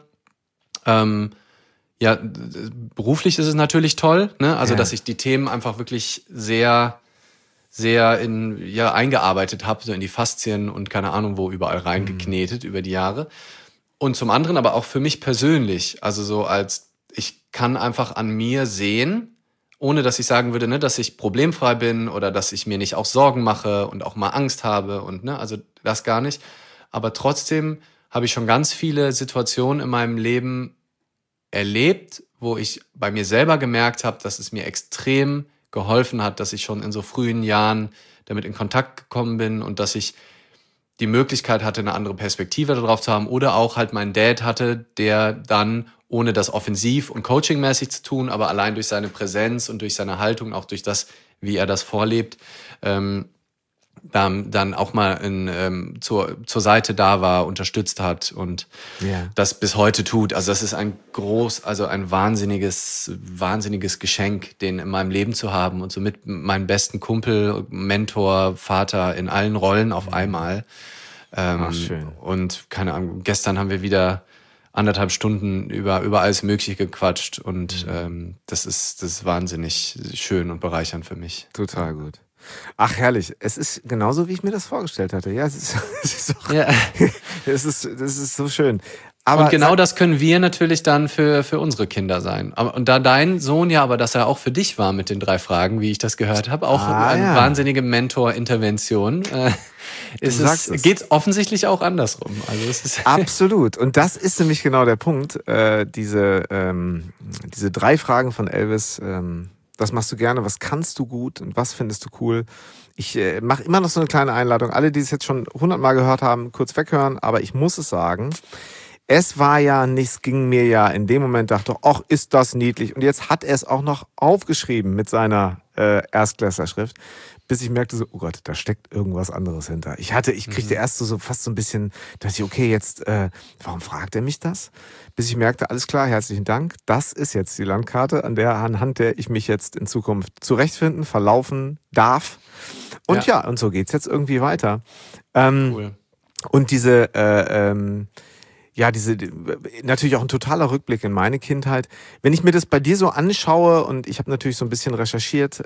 Beruflich ist es natürlich toll, ne? Also dass ich die Themen einfach wirklich sehr eingearbeitet habe, so in die Faszien und keine Ahnung wo überall reingeknetet über die Jahre. Und zum anderen aber auch für mich persönlich, also so als ich kann einfach an mir sehen, ohne dass ich sagen würde, ne, dass ich problemfrei bin oder dass ich mir nicht auch Sorgen mache und auch mal Angst habe und ne, also das gar nicht. Aber trotzdem habe ich schon ganz viele Situationen in meinem Leben erlebt, wo ich bei mir selber gemerkt habe, dass es mir extrem geholfen hat, dass ich schon in so frühen Jahren damit in Kontakt gekommen bin und dass ich die Möglichkeit hatte, eine andere Perspektive darauf zu haben oder auch halt meinen Dad hatte, der dann, ohne das offensiv und coachingmäßig zu tun, aber allein durch seine Präsenz und durch seine Haltung, auch durch das, wie er das vorlebt, dann auch mal zur Seite da war, unterstützt hat und das bis heute tut. Also das ist ein wahnsinniges Geschenk, den in meinem Leben zu haben und so mit meinem besten Kumpel, Mentor, Vater in allen Rollen auf einmal. Schön. Und keine Ahnung, gestern haben wir wieder 1,5 Stunden über alles Mögliche gequatscht und das ist wahnsinnig schön und bereichernd für mich. Total gut. Ach, herrlich. Es ist genauso, wie ich mir das vorgestellt hatte. Ja, es ist so schön. Und genau das können wir natürlich dann für unsere Kinder sein. Und da dein Sohn ja, aber dass er auch für dich war mit den 3 Fragen, wie ich das gehört habe, auch eine wahnsinnige Mentor-Intervention, geht's offensichtlich auch andersrum. Also es ist absolut. Und das ist nämlich genau der Punkt. Diese 3 Fragen von Elvis, was machst du gerne, was kannst du gut und was findest du cool? Ich mache immer noch so eine kleine Einladung. Alle, die es jetzt schon 100-mal gehört haben, kurz weghören. Aber ich muss es sagen, es war ja nichts, ging mir ja in dem Moment, dachte, ach, ist das niedlich. Und jetzt hat er es auch noch aufgeschrieben mit seiner Erstklässlerschrift, bis ich merkte so, oh Gott, da steckt irgendwas anderes hinter. Ich kriegte erst so fast so ein bisschen, dachte ich, okay, jetzt, warum fragt er mich das? Bis ich merkte, alles klar, herzlichen Dank, das ist jetzt die Landkarte, anhand der ich mich jetzt in Zukunft zurechtfinden, verlaufen darf. Und und so geht's jetzt irgendwie weiter. Cool. Und diese natürlich auch ein totaler Rückblick in meine Kindheit. Wenn ich mir das bei dir so anschaue, und ich habe natürlich so ein bisschen recherchiert,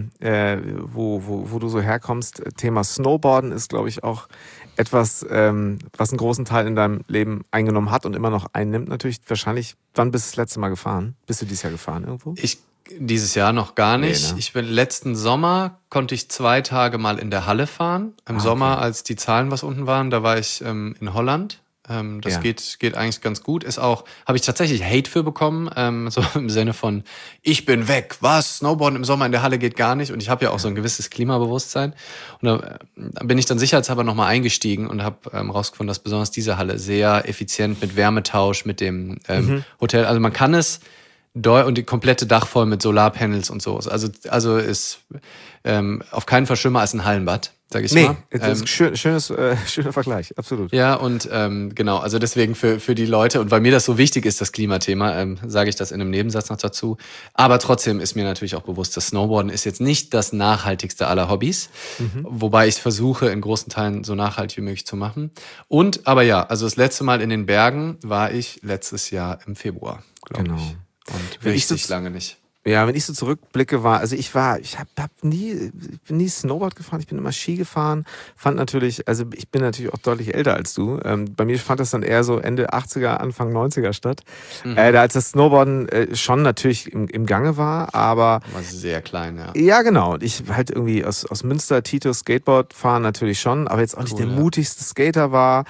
wo du so herkommst, Thema Snowboarden ist, glaube ich, auch etwas, was einen großen Teil in deinem Leben eingenommen hat und immer noch einnimmt. Natürlich wahrscheinlich, wann bist du das letzte Mal gefahren? Bist du dieses Jahr gefahren irgendwo? Dieses Jahr noch gar nicht. Nee, ne? Letzten Sommer konnte ich 2 Tage mal in der Halle fahren. Im Sommer, als die Zahlen was unten waren, da war ich in Holland. Das geht eigentlich ganz gut. Habe ich tatsächlich Hate für bekommen, so im Sinne von, ich bin weg, was? Snowboarden im Sommer in der Halle geht gar nicht. Und ich habe ja auch so ein gewisses Klimabewusstsein. Und da bin ich dann sicherheitshalber nochmal eingestiegen und habe rausgefunden, dass besonders diese Halle sehr effizient mit Wärmetausch, mit dem Hotel, also man kann es und die komplette Dach voll mit Solarpanels und so. Also ist auf keinen Fall schlimmer als ein Hallenbad, sag ich mal. Das ist schöner Vergleich, absolut. Ja, und genau, also deswegen für die Leute, und weil mir das so wichtig ist, das Klimathema, sage ich das in einem Nebensatz noch dazu. Aber trotzdem ist mir natürlich auch bewusst, das Snowboarden ist jetzt nicht das nachhaltigste aller Hobbys, wobei ich versuche, in großen Teilen so nachhaltig wie möglich zu machen. Aber ja, also das letzte Mal in den Bergen war ich letztes Jahr im Februar, glaube ich. Und richtig lange nicht. Ja, wenn ich so zurückblicke, ich bin nie Snowboard gefahren, ich bin immer Ski gefahren, ich bin natürlich auch deutlich älter als du. Bei mir fand das dann eher so Ende 80er, Anfang 90er statt. Da als das Snowboarden schon natürlich im Gange war, aber... War sehr klein, ja. Ja, genau. Und ich halt irgendwie aus Münster, Tito, Skateboard fahren natürlich schon, aber jetzt auch nicht der mutigste Skater war.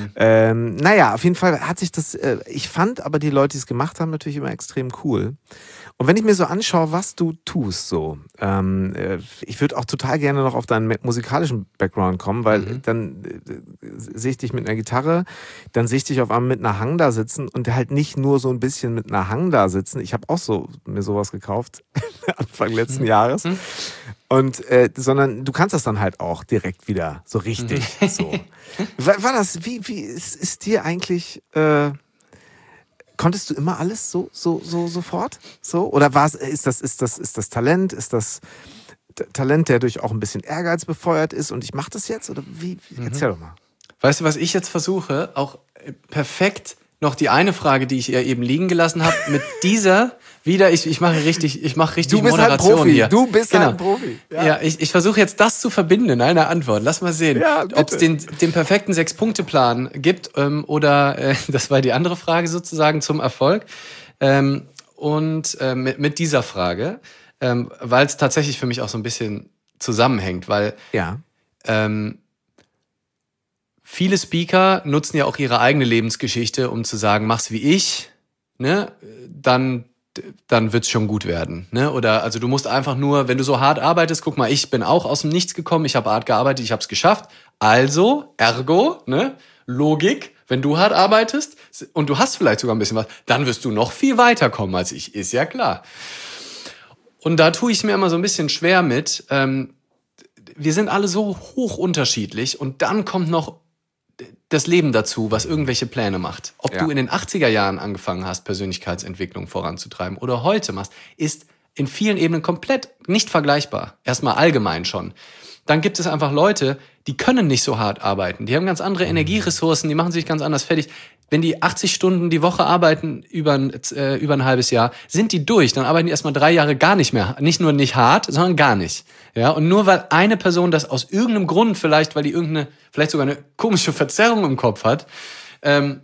Auf jeden Fall hat sich das... ich fand aber die Leute, die es gemacht haben, natürlich immer extrem cool. Und wenn ich mir so anschaue, was du tust, ich würde auch total gerne noch auf deinen musikalischen Background kommen, weil dann sehe ich dich mit einer Gitarre, dann sehe ich dich auf einmal mit einer Hang da sitzen und halt nicht nur so ein bisschen mit einer Hang da sitzen. Ich habe auch mir sowas gekauft, Anfang letzten Jahres. Sondern du kannst das dann halt auch direkt wieder so richtig. So. War das, wie ist dir eigentlich... Konntest du immer alles so sofort? So? Oder ist das Talent? Ist das Talent, der durch auch ein bisschen Ehrgeiz befeuert ist und ich mache das jetzt? Oder wie? Erzähl doch mal. Weißt du, was ich jetzt versuche, auch perfekt noch die eine Frage, die ich ja eben liegen gelassen habe, mit dieser wieder, ich mache richtig Moderation hier. Du bist halt ein Profi. Ja, ich versuche jetzt das zu verbinden in einer Antwort. Lass mal sehen, ob es den perfekten 6-Punkte-Plan gibt oder, das war die andere Frage sozusagen zum Erfolg. Mit dieser Frage, weil es tatsächlich für mich auch so ein bisschen zusammenhängt, weil viele Speaker nutzen ja auch ihre eigene Lebensgeschichte, um zu sagen, mach's wie ich, ne, dann wird's schon gut werden, ne? Oder also du musst einfach nur, wenn du so hart arbeitest, guck mal, ich bin auch aus dem Nichts gekommen, ich habe hart gearbeitet, ich habe es geschafft. Also, ergo, ne, Logik, wenn du hart arbeitest und du hast vielleicht sogar ein bisschen was, dann wirst du noch viel weiterkommen als ich, ist ja klar. Und da tue ich mir immer so ein bisschen schwer mit. Wir sind alle so hoch unterschiedlich und dann kommt noch das Leben dazu, was irgendwelche Pläne macht. Ob du in den 80er Jahren angefangen hast, Persönlichkeitsentwicklung voranzutreiben oder heute machst, ist in vielen Ebenen komplett nicht vergleichbar. Erstmal allgemein schon. Dann gibt es einfach Leute, die können nicht so hart arbeiten. Die haben ganz andere Energieressourcen, die machen sich ganz anders fertig. Wenn die 80 Stunden die Woche arbeiten über ein halbes Jahr, sind die durch. Dann arbeiten die erstmal 3 Jahre gar nicht mehr. Nicht nur nicht hart, sondern gar nicht. Ja, und nur weil eine Person das aus irgendeinem Grund, vielleicht weil die vielleicht sogar eine komische Verzerrung im Kopf hat,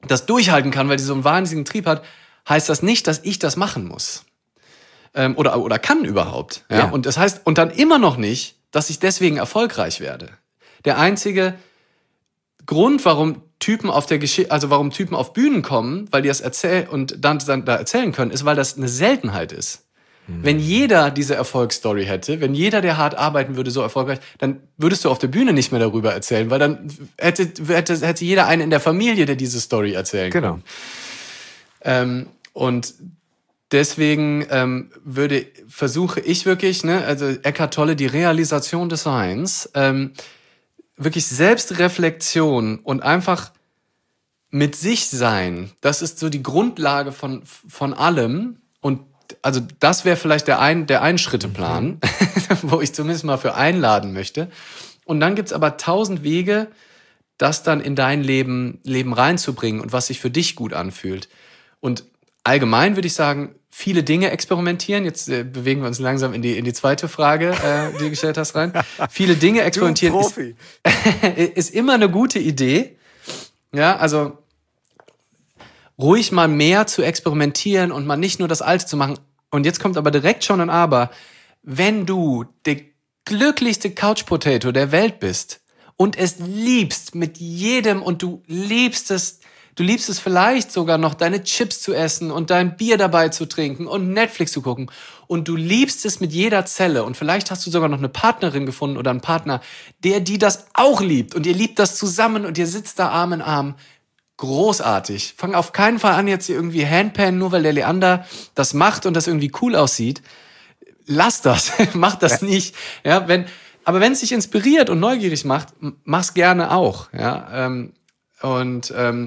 das durchhalten kann, weil die so einen wahnsinnigen Trieb hat, heißt das nicht, dass ich das machen muss. Oder kann überhaupt. Ja? Und das heißt, und dann immer noch nicht, dass ich deswegen erfolgreich werde. Der einzige Grund, warum Typen auf Bühnen kommen, weil die das erzählen und dann da erzählen können, ist, weil das eine Seltenheit ist. Wenn jeder diese Erfolgsstory hätte, wenn jeder, der hart arbeiten würde, so erfolgreich, dann würdest du auf der Bühne nicht mehr darüber erzählen, weil dann hätte jeder einen in der Familie, der diese Story erzählen kann. Genau. Und deswegen versuche ich wirklich, also Eckhart Tolle, die Realisation des Seins, wirklich Selbstreflexion und einfach mit sich sein, das ist so die Grundlage von allem. Und also das wäre vielleicht der Ein-Schritte-Plan, wo ich zumindest mal für einladen möchte. Und dann gibt's aber 1000 Wege, das dann in dein Leben reinzubringen und was sich für dich gut anfühlt. Und allgemein würde ich sagen, viele Dinge experimentieren. Jetzt bewegen wir uns langsam in die zweite Frage, die du gestellt hast, rein. Viele Dinge experimentieren ist immer eine gute Idee. Ja, also ruhig mal mehr zu experimentieren und mal nicht nur das Alte zu machen. Und jetzt kommt aber direkt schon ein Aber. Wenn du der glücklichste Couch Potato der Welt bist und es liebst mit jedem und du liebst es vielleicht sogar noch, deine Chips zu essen und dein Bier dabei zu trinken und Netflix zu gucken und du liebst es mit jeder Zelle und vielleicht hast du sogar noch eine Partnerin gefunden oder einen Partner, die das auch liebt und ihr liebt das zusammen und ihr sitzt da Arm in Arm. Großartig. Fang auf keinen Fall an, jetzt hier irgendwie Handpan, nur weil der Leander das macht und das irgendwie cool aussieht. Lass das. Mach das nicht. Ja, aber wenn es dich inspiriert und neugierig macht, mach's gerne auch. Ja, am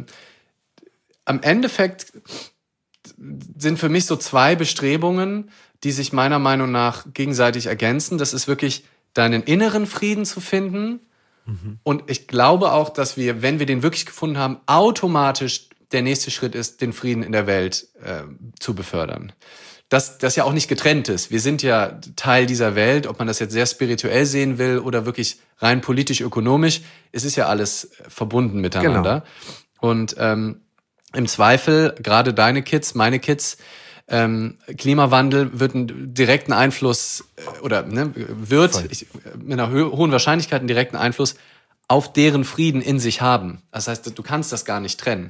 Endeffekt sind für mich so 2 Bestrebungen, die sich meiner Meinung nach gegenseitig ergänzen. Das ist wirklich, deinen inneren Frieden zu finden. Und ich glaube auch, dass wir, wenn wir den wirklich gefunden haben, automatisch der nächste Schritt ist, den Frieden in der Welt zu befördern. Das ja auch nicht getrennt ist. Wir sind ja Teil dieser Welt, ob man das jetzt sehr spirituell sehen will oder wirklich rein politisch-ökonomisch. Es ist ja alles verbunden miteinander. Genau. Und im Zweifel, gerade deine Kids, meine Kids, Klimawandel wird einen direkten Einfluss mit einer hohen Wahrscheinlichkeit einen direkten Einfluss auf deren Frieden in sich haben. Das heißt, du kannst das gar nicht trennen.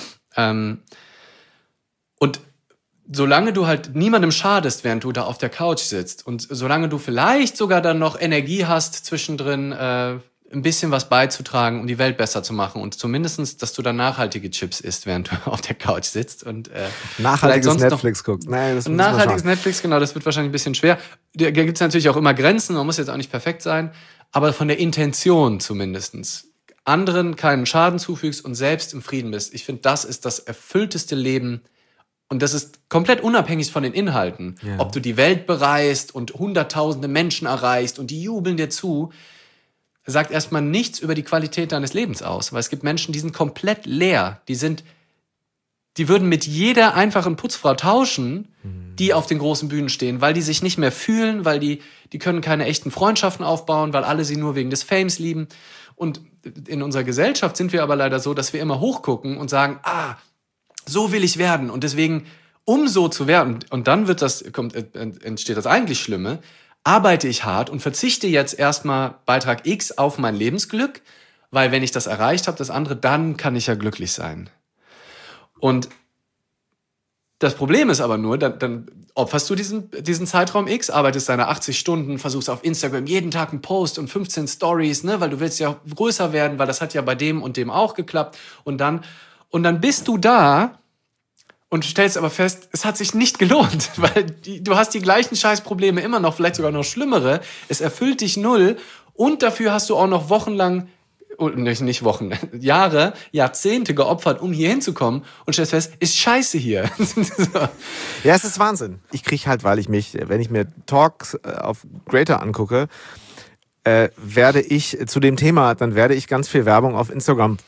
Und solange du halt niemandem schadest, während du da auf der Couch sitzt und solange du vielleicht sogar dann noch Energie hast, zwischendrin ein bisschen was beizutragen, um die Welt besser zu machen und zumindestens, dass du dann nachhaltige Chips isst, während du auf der Couch sitzt und nachhaltiges Netflix guckst. Nein, das nachhaltiges Netflix, genau, das wird wahrscheinlich ein bisschen schwer. Da gibt's natürlich auch immer Grenzen, man muss jetzt auch nicht perfekt sein, aber von der Intention zumindestens anderen keinen Schaden zufügst und selbst im Frieden bist. Ich finde, das ist das erfüllteste Leben. Und das ist komplett unabhängig von den Inhalten. Ja. Ob du die Welt bereist und hunderttausende Menschen erreichst und die jubeln dir zu, sagt erstmal nichts über die Qualität deines Lebens aus. Weil es gibt Menschen, die sind komplett leer. Die würden mit jeder einfachen Putzfrau tauschen, die auf den großen Bühnen stehen, weil die sich nicht mehr fühlen, weil die können keine echten Freundschaften aufbauen, weil alle sie nur wegen des Fames lieben. Und in unserer Gesellschaft sind wir aber leider so, dass wir immer hochgucken und sagen, so will ich werden. Und deswegen, um so zu werden, und dann entsteht das eigentlich Schlimme, arbeite ich hart und verzichte jetzt erstmal Beitrag X auf mein Lebensglück, weil wenn ich das erreicht habe, das andere, dann kann ich ja glücklich sein. Und das Problem ist aber nur, dann opferst du diesen Zeitraum X, arbeitest deine 80 Stunden, versuchst auf Instagram jeden Tag einen Post und 15 Stories, weil du willst ja größer werden, weil das hat ja bei dem und dem auch geklappt. Und dann bist du da und stellst aber fest, es hat sich nicht gelohnt, weil du hast die gleichen Scheißprobleme immer noch, vielleicht sogar noch schlimmere. Es erfüllt dich null und dafür hast du auch noch wochenlang, nicht Wochen, Jahre, Jahrzehnte geopfert, um hier hinzukommen und stellst fest, ist scheiße hier. So. Ja, es ist Wahnsinn. Ich kriege halt, wenn ich mir Talks auf Greater angucke, werde ich zu dem Thema, dann werde ich ganz viel Werbung auf Instagram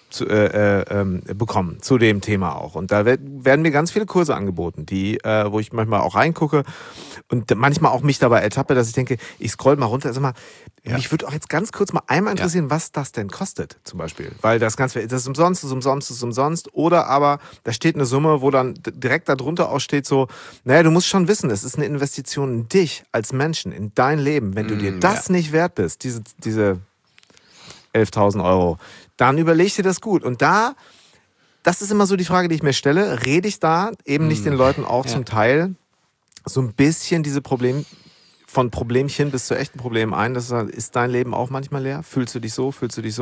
bekommen zu dem Thema auch. Und da werden mir ganz viele Kurse angeboten, wo ich manchmal auch reingucke und manchmal auch mich dabei ertappe, dass ich denke, ich scroll mal runter. Also mich würde auch jetzt ganz kurz mal einmal interessieren, was das denn kostet zum Beispiel. Weil das ist umsonst. Oder aber da steht eine Summe, wo dann direkt darunter auch steht so, naja, du musst schon wissen, es ist eine Investition in dich als Menschen, in dein Leben. Wenn du dir das nicht wert bist, diese 11.000 Euro, dann überleg dir das gut. Und das ist immer so die Frage, die ich mir stelle. Rede ich da eben nicht den Leuten auch zum Teil so ein bisschen diese von Problemchen bis zu echten Problemen ein? Ist dein Leben auch manchmal leer? Fühlst du dich so?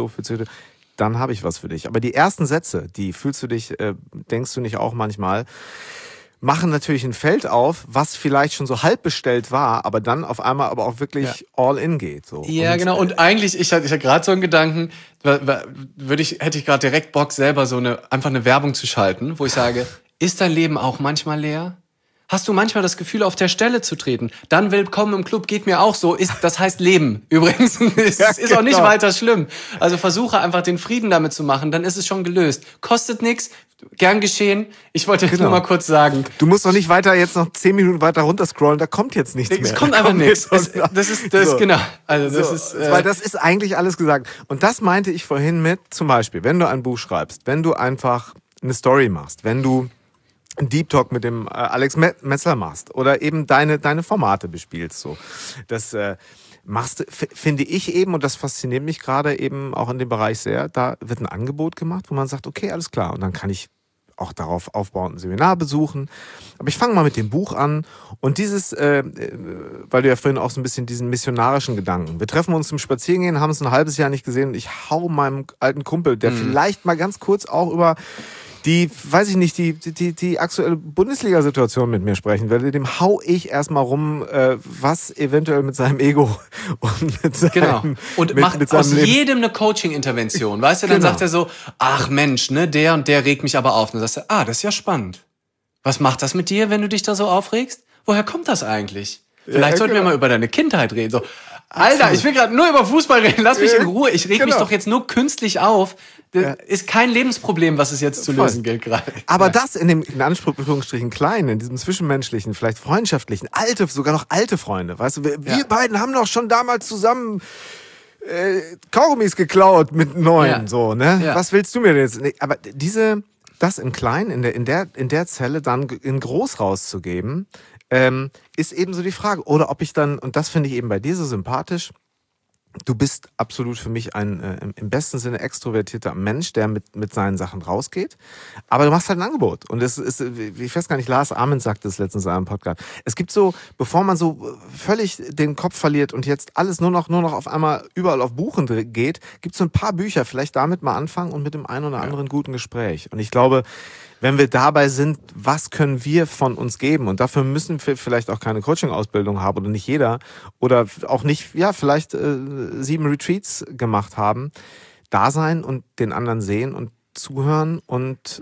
Dann habe ich was für dich. Aber die ersten Sätze, die denkst du nicht auch manchmal, machen natürlich ein Feld auf, was vielleicht schon so halb bestellt war, aber dann auf einmal aber auch wirklich all in geht. So. Ja, genau. Und eigentlich, ich hatte gerade so einen Gedanken, hätte ich gerade direkt Bock, selber einfach eine Werbung zu schalten, wo ich sage, ist dein Leben auch manchmal leer? Hast du manchmal das Gefühl, auf der Stelle zu treten? Dann willkommen im Club, geht mir auch so. Das heißt Leben. Übrigens, ist auch nicht weiter schlimm. Also versuche einfach den Frieden damit zu machen, dann ist es schon gelöst. Kostet nichts, gern geschehen. Ich wollte nur mal kurz sagen. Du musst doch nicht weiter jetzt noch 10 Minuten weiter runterscrollen, da kommt jetzt nichts mehr. Es kommt einfach nichts. Das ist genau. Also weil das ist eigentlich alles gesagt. Und das meinte ich vorhin mit, zum Beispiel, wenn du ein Buch schreibst, wenn du einfach eine Story machst, wenn du einen Deep Talk mit dem Alex Metzler machst oder eben deine Formate bespielst. So. Das machst du, finde ich eben, und das fasziniert mich gerade eben auch in dem Bereich sehr, da wird ein Angebot gemacht, wo man sagt, okay, alles klar. Und dann kann ich auch darauf aufbauend ein Seminar besuchen. Aber ich fange mal mit dem Buch an. Und weil du ja vorhin auch so ein bisschen diesen missionarischen Gedanken. Wir treffen uns zum Spazierengehen, haben es ein halbes Jahr nicht gesehen und ich hau meinem alten Kumpel, der vielleicht mal ganz kurz auch über die aktuelle Bundesliga-Situation mit mir sprechen will, dem hau ich erstmal rum, was eventuell mit seinem Ego und mit seinem und macht aus jedem eine Coaching-Intervention, weißt du, dann sagt er so, ach Mensch, ne, der und der regt mich aber auf. Und dann sagst du, das ist ja spannend. Was macht das mit dir, wenn du dich da so aufregst? Woher kommt das eigentlich? Vielleicht sollten wir mal über deine Kindheit reden. So, Alter, ich will gerade nur über Fußball reden, lass mich in Ruhe. Ich reg mich doch jetzt nur künstlich auf. Das ist kein Lebensproblem, was es jetzt zu lösen gilt gerade. Aber das in dem, in Anführungsstrichen, kleinen, in diesem zwischenmenschlichen, vielleicht freundschaftlichen, sogar noch alte Freunde, weißt du, wir beiden haben doch schon damals zusammen Kaugummis geklaut mit 9, so, ne? Ja. Was willst du mir denn jetzt? Nee, aber das im Kleinen, in der Zelle dann in groß rauszugeben, ist eben so die Frage. Oder ob ich dann, und das finde ich eben bei dir so sympathisch, du bist absolut für mich ein im besten Sinne extrovertierter Mensch, der mit seinen Sachen rausgeht. Aber du machst halt ein Angebot. Und es ist, ich weiß gar nicht, Lars Ament sagte es letztens in einem Podcast. Es gibt so, bevor man so völlig den Kopf verliert und jetzt alles nur noch auf einmal überall auf Buchen geht, gibt es so ein paar Bücher, vielleicht damit mal anfangen und mit dem einen oder anderen guten Gespräch. Und ich glaube, wenn wir dabei sind, was können wir von uns geben? Und dafür müssen wir vielleicht auch keine Coaching-Ausbildung haben oder nicht jeder oder auch nicht, vielleicht 7 Retreats gemacht haben. Da sein und den anderen sehen und zuhören und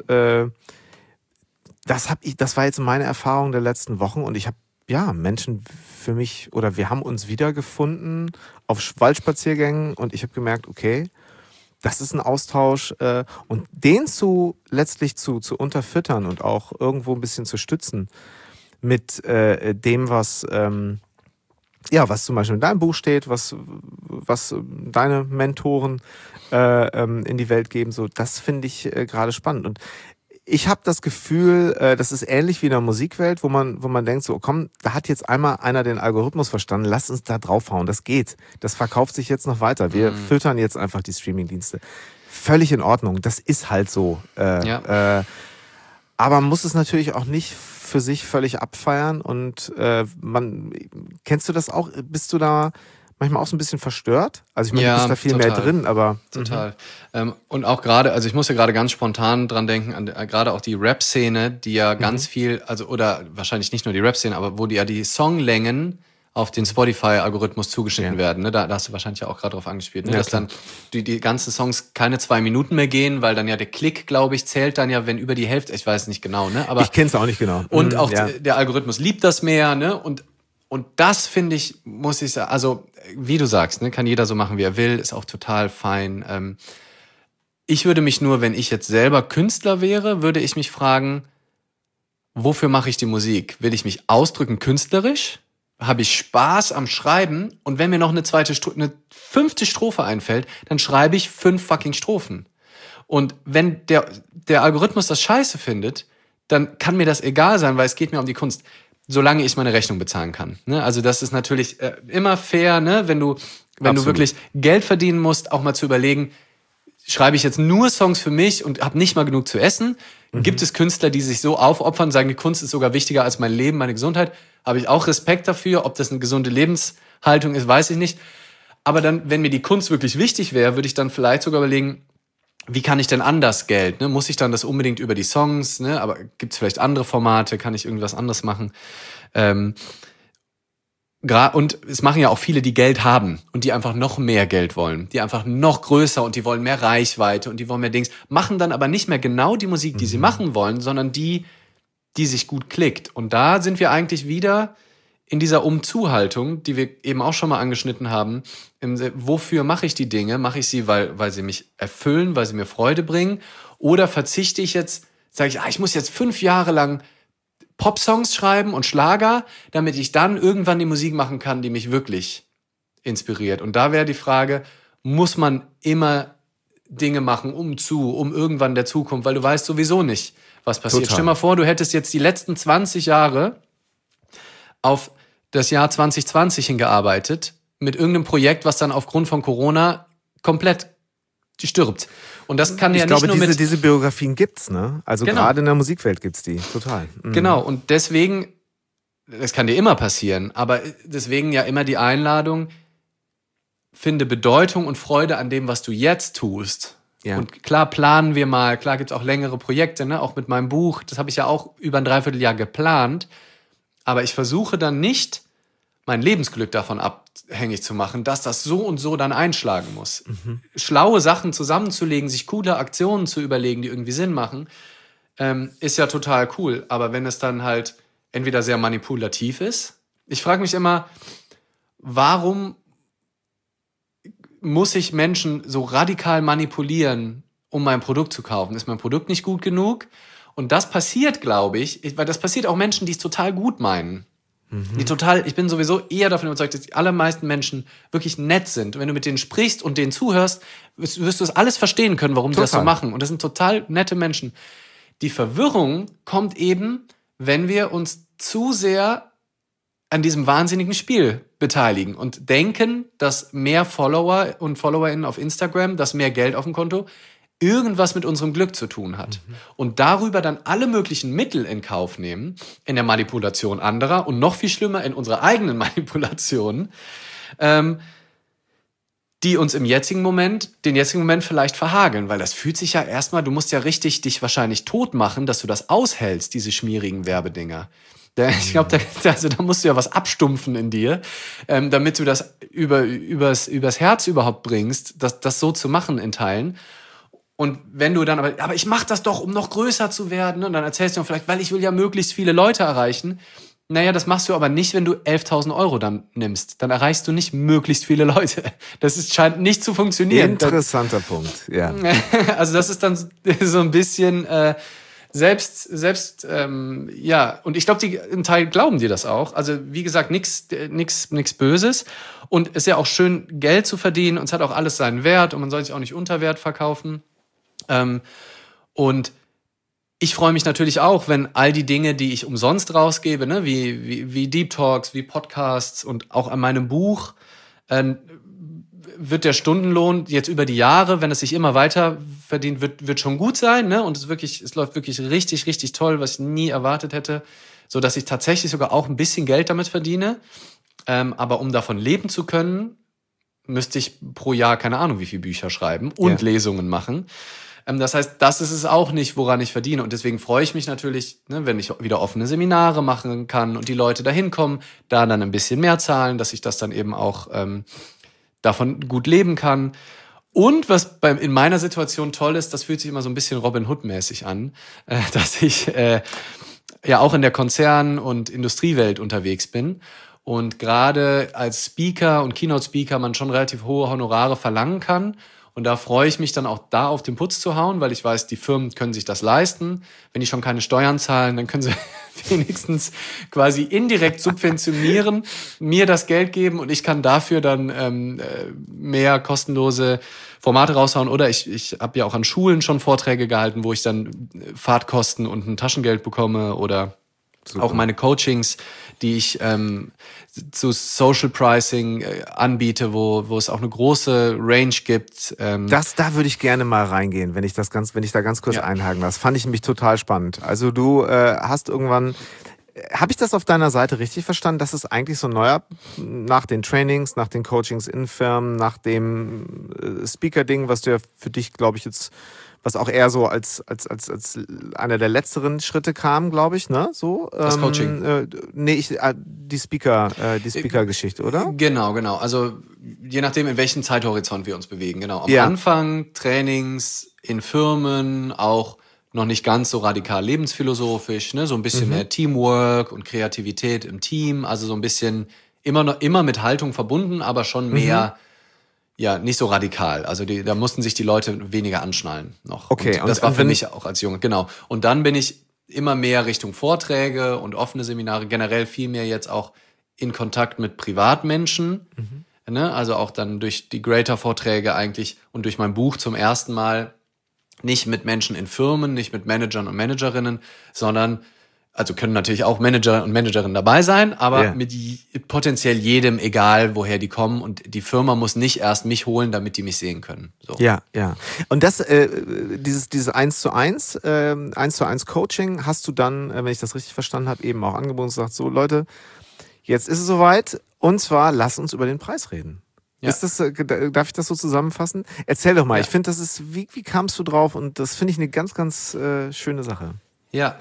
das war jetzt meine Erfahrung der letzten Wochen und ich habe Menschen für mich oder wir haben uns wiedergefunden auf Waldspaziergängen und ich habe gemerkt, okay, das ist ein Austausch und den letztlich zu unterfüttern und auch irgendwo ein bisschen zu stützen mit dem, was was zum Beispiel in deinem Buch steht, was deine Mentoren in die Welt geben, so das finde ich gerade spannend. Und ich habe das Gefühl, das ist ähnlich wie in der Musikwelt, wo man denkt so, komm, da hat jetzt einmal einer den Algorithmus verstanden, lass uns da draufhauen, das geht. Das verkauft sich jetzt noch weiter. Wir füttern jetzt einfach die Streamingdienste. Völlig in Ordnung, das ist halt so. Aber man muss es natürlich auch nicht für sich völlig abfeiern und kennst du das auch? Bist du da manchmal auch so ein bisschen verstört? Also ich meine, du bist da viel mehr drin, aber... Total. Und auch gerade, also ich musste gerade ganz spontan dran denken, an gerade auch die Rap-Szene, die ja ganz viel, also oder wahrscheinlich nicht nur die Rap-Szene, aber wo die Songlängen auf den Spotify-Algorithmus zugeschnitten werden. Ne? Da hast du wahrscheinlich auch gerade drauf angespielt. Ne? Ja, dass dann die ganzen Songs keine 2 Minuten mehr gehen, weil dann ja der Klick, glaube ich, zählt dann ja, wenn über die Hälfte, ich weiß nicht genau. Ne? Aber ich kenne es auch nicht genau. Und auch der Algorithmus liebt das mehr, ne? Und das finde ich, muss ich sagen, also wie du sagst, ne, kann jeder so machen, wie er will, ist auch total fein. Ich würde mich nur, wenn ich jetzt selber Künstler wäre, würde ich mich fragen, wofür mache ich die Musik? Will ich mich ausdrücken künstlerisch? Habe ich Spaß am Schreiben? Und wenn mir noch eine 5. Strophe einfällt, dann schreibe ich 5 fucking Strophen. Und wenn der Algorithmus das scheiße findet, dann kann mir das egal sein, weil es geht mir um die Kunst, solange ich meine Rechnung bezahlen kann. Ne? Also das ist natürlich immer fair, ne? Wenn du wirklich Geld verdienen musst, auch mal zu überlegen, schreibe ich jetzt nur Songs für mich und habe nicht mal genug zu essen? Gibt es Künstler, die sich so aufopfern, sagen, die Kunst ist sogar wichtiger als mein Leben, meine Gesundheit? Habe ich auch Respekt dafür. Ob das eine gesunde Lebenshaltung ist, weiß ich nicht. Aber dann, wenn mir die Kunst wirklich wichtig wäre, würde ich dann vielleicht sogar überlegen, wie kann ich denn anders Geld? Ne? Muss ich dann das unbedingt über die Songs? Ne? Aber gibt es vielleicht andere Formate? Kann ich irgendwas anderes machen? Und es machen ja auch viele, die Geld haben und die einfach noch mehr Geld wollen. Die einfach noch größer und die wollen mehr Reichweite und die wollen mehr Dings. Machen dann aber nicht mehr genau die Musik, die sie machen wollen, sondern die sich gut klickt. Und da sind wir eigentlich wieder in dieser Umzuhaltung, die wir eben auch schon mal angeschnitten haben. Wofür mache ich die Dinge? Mache ich sie, weil sie mich erfüllen, weil sie mir Freude bringen? Oder verzichte ich jetzt, sage ich, ich muss jetzt 5 Jahre lang Popsongs schreiben und Schlager, damit ich dann irgendwann die Musik machen kann, die mich wirklich inspiriert. Und da wäre die Frage, muss man immer Dinge machen, um irgendwann der Zukunft, weil du weißt sowieso nicht, was passiert. Total. Stell mal vor, du hättest jetzt die letzten 20 Jahre auf das Jahr 2020 hingearbeitet, mit irgendeinem Projekt, was dann aufgrund von Corona komplett stirbt. Und das kann ja nicht nur mit... diese Biografien gibt's, ne? Also Genau. Gerade in der Musikwelt gibt's die, total. Genau, und deswegen, das kann dir immer passieren, aber deswegen ja immer die Einladung, finde Bedeutung und Freude an dem, was du jetzt tust. Ja. Und klar planen wir mal, klar gibt's auch längere Projekte, ne? Auch mit meinem Buch, das habe ich ja auch über ein Dreivierteljahr geplant, aber ich versuche dann nicht, mein Lebensglück davon abhängig zu machen, dass das so und so dann einschlagen muss. Schlaue Sachen zusammenzulegen, sich coole Aktionen zu überlegen, die irgendwie Sinn machen, ist ja total cool. Aber wenn es dann halt entweder sehr manipulativ ist, ich frage mich immer, warum muss ich Menschen so radikal manipulieren, um mein Produkt zu kaufen? Ist mein Produkt nicht gut genug? Und das passiert, glaube ich, weil das passiert auch Menschen, die es total gut meinen. Ich bin sowieso eher davon überzeugt, dass die allermeisten Menschen wirklich nett sind. Und wenn du mit denen sprichst und denen zuhörst, wirst du es alles verstehen können, warum sie das so machen. Und das sind total nette Menschen. Die Verwirrung kommt eben, wenn wir uns zu sehr an diesem wahnsinnigen Spiel beteiligen und denken, dass mehr Follower und FollowerInnen auf Instagram, dass mehr Geld auf dem Konto irgendwas mit unserem Glück zu tun hat. Und darüber dann alle möglichen Mittel in Kauf nehmen, in der Manipulation anderer und noch viel schlimmer in unserer eigenen Manipulation, die uns den jetzigen Moment vielleicht verhageln, weil das fühlt sich ja erstmal, du musst ja richtig dich wahrscheinlich tot machen, dass du das aushältst, diese schmierigen Werbedinger. Ich glaube, da musst du ja was abstumpfen in dir, damit du das übers Herz überhaupt bringst, das so zu machen in Teilen. Und wenn du dann aber ich mache das doch, um noch größer zu werden, und dann erzählst du mir vielleicht, weil ich will ja möglichst viele Leute erreichen. Naja, das machst du aber nicht, wenn du 11.000 € dann nimmst. Dann erreichst du nicht möglichst viele Leute. Scheint nicht zu funktionieren. Interessanter Punkt, ja. Also das ist dann so ein bisschen selbst ja. Und ich glaube, im Teil glauben die das auch. Also wie gesagt, nix Böses. Und es ist ja auch schön, Geld zu verdienen. Und es hat auch alles seinen Wert. Und man soll sich auch nicht unter Wert verkaufen. Und ich freue mich natürlich auch, wenn all die Dinge, die ich umsonst rausgebe, ne, wie Deep Talks, wie Podcasts und auch an meinem Buch, wird der Stundenlohn jetzt über die Jahre, wenn es sich immer weiter verdient, wird schon gut sein, ne? Und es läuft wirklich richtig, richtig toll, was ich nie erwartet hätte, so dass ich tatsächlich sogar auch ein bisschen Geld damit verdiene. Aber um davon leben zu können, müsste ich pro Jahr keine Ahnung wie viele Bücher schreiben und Lesungen machen. Das heißt, das ist es auch nicht, woran ich verdiene. Und deswegen freue ich mich natürlich, ne, wenn ich wieder offene Seminare machen kann und die Leute da hinkommen, da dann ein bisschen mehr zahlen, dass ich das dann eben auch davon gut leben kann. Und was in meiner Situation toll ist, das fühlt sich immer so ein bisschen Robin Hood-mäßig an, dass ich ja auch in der Konzern- und Industriewelt unterwegs bin Und gerade als Speaker und Keynote-Speaker man schon relativ hohe Honorare verlangen kann. Und da freue ich mich dann auch, da auf den Putz zu hauen, weil ich weiß, die Firmen können sich das leisten. Wenn die schon keine Steuern zahlen, dann können sie wenigstens quasi indirekt subventionieren, mir das Geld geben und ich kann dafür dann mehr kostenlose Formate raushauen. Oder ich habe ja auch an Schulen schon Vorträge gehalten, wo ich dann Fahrtkosten und ein Taschengeld bekomme oder Super. Auch meine Coachings, die ich zu Social Pricing anbiete, wo es auch eine große Range gibt. Da würde ich gerne mal reingehen, wenn ich da ganz kurz einhaken lasse. Fand ich nämlich total spannend. Also du hast irgendwann, habe ich das auf deiner Seite richtig verstanden, dass es eigentlich so nach den Trainings, nach den Coachings in Firmen, nach dem Speaker-Ding, was du ja für dich, glaube ich, jetzt, was auch eher so als einer der letzteren Schritte kam, glaube ich, ne? So. Das Coaching. Die Speaker-Geschichte, oder? Genau. Also je nachdem, in welchem Zeithorizont wir uns bewegen. Genau. Am Anfang Trainings in Firmen, auch noch nicht ganz so radikal lebensphilosophisch, ne? So ein bisschen mehr Teamwork und Kreativität im Team. Also so ein bisschen immer mit Haltung verbunden, aber schon mehr. Ja, nicht so radikal. Also da mussten sich die Leute weniger anschnallen noch. Okay. Und das war für mich auch als Junge, genau. Und dann bin ich immer mehr Richtung Vorträge und offene Seminare, generell viel mehr jetzt auch in Kontakt mit Privatmenschen. Ne? Also auch dann durch die Greater-Vorträge eigentlich und durch mein Buch zum ersten Mal nicht mit Menschen in Firmen, nicht mit Managern und Managerinnen, sondern also können natürlich auch Manager und Managerinnen dabei sein, aber mit potenziell jedem, egal woher die kommen. Und die Firma muss nicht erst mich holen, damit die mich sehen können. So. Ja. Und das, dieses 1:1 Coaching hast du dann, wenn ich das richtig verstanden habe, eben auch angeboten und gesagt, so Leute, jetzt ist es soweit und zwar lass uns über den Preis reden. Ja. Darf ich das so zusammenfassen? Erzähl doch mal, ich finde, das ist, wie kamst du drauf? Und das finde ich eine ganz, ganz schöne Sache. Ja,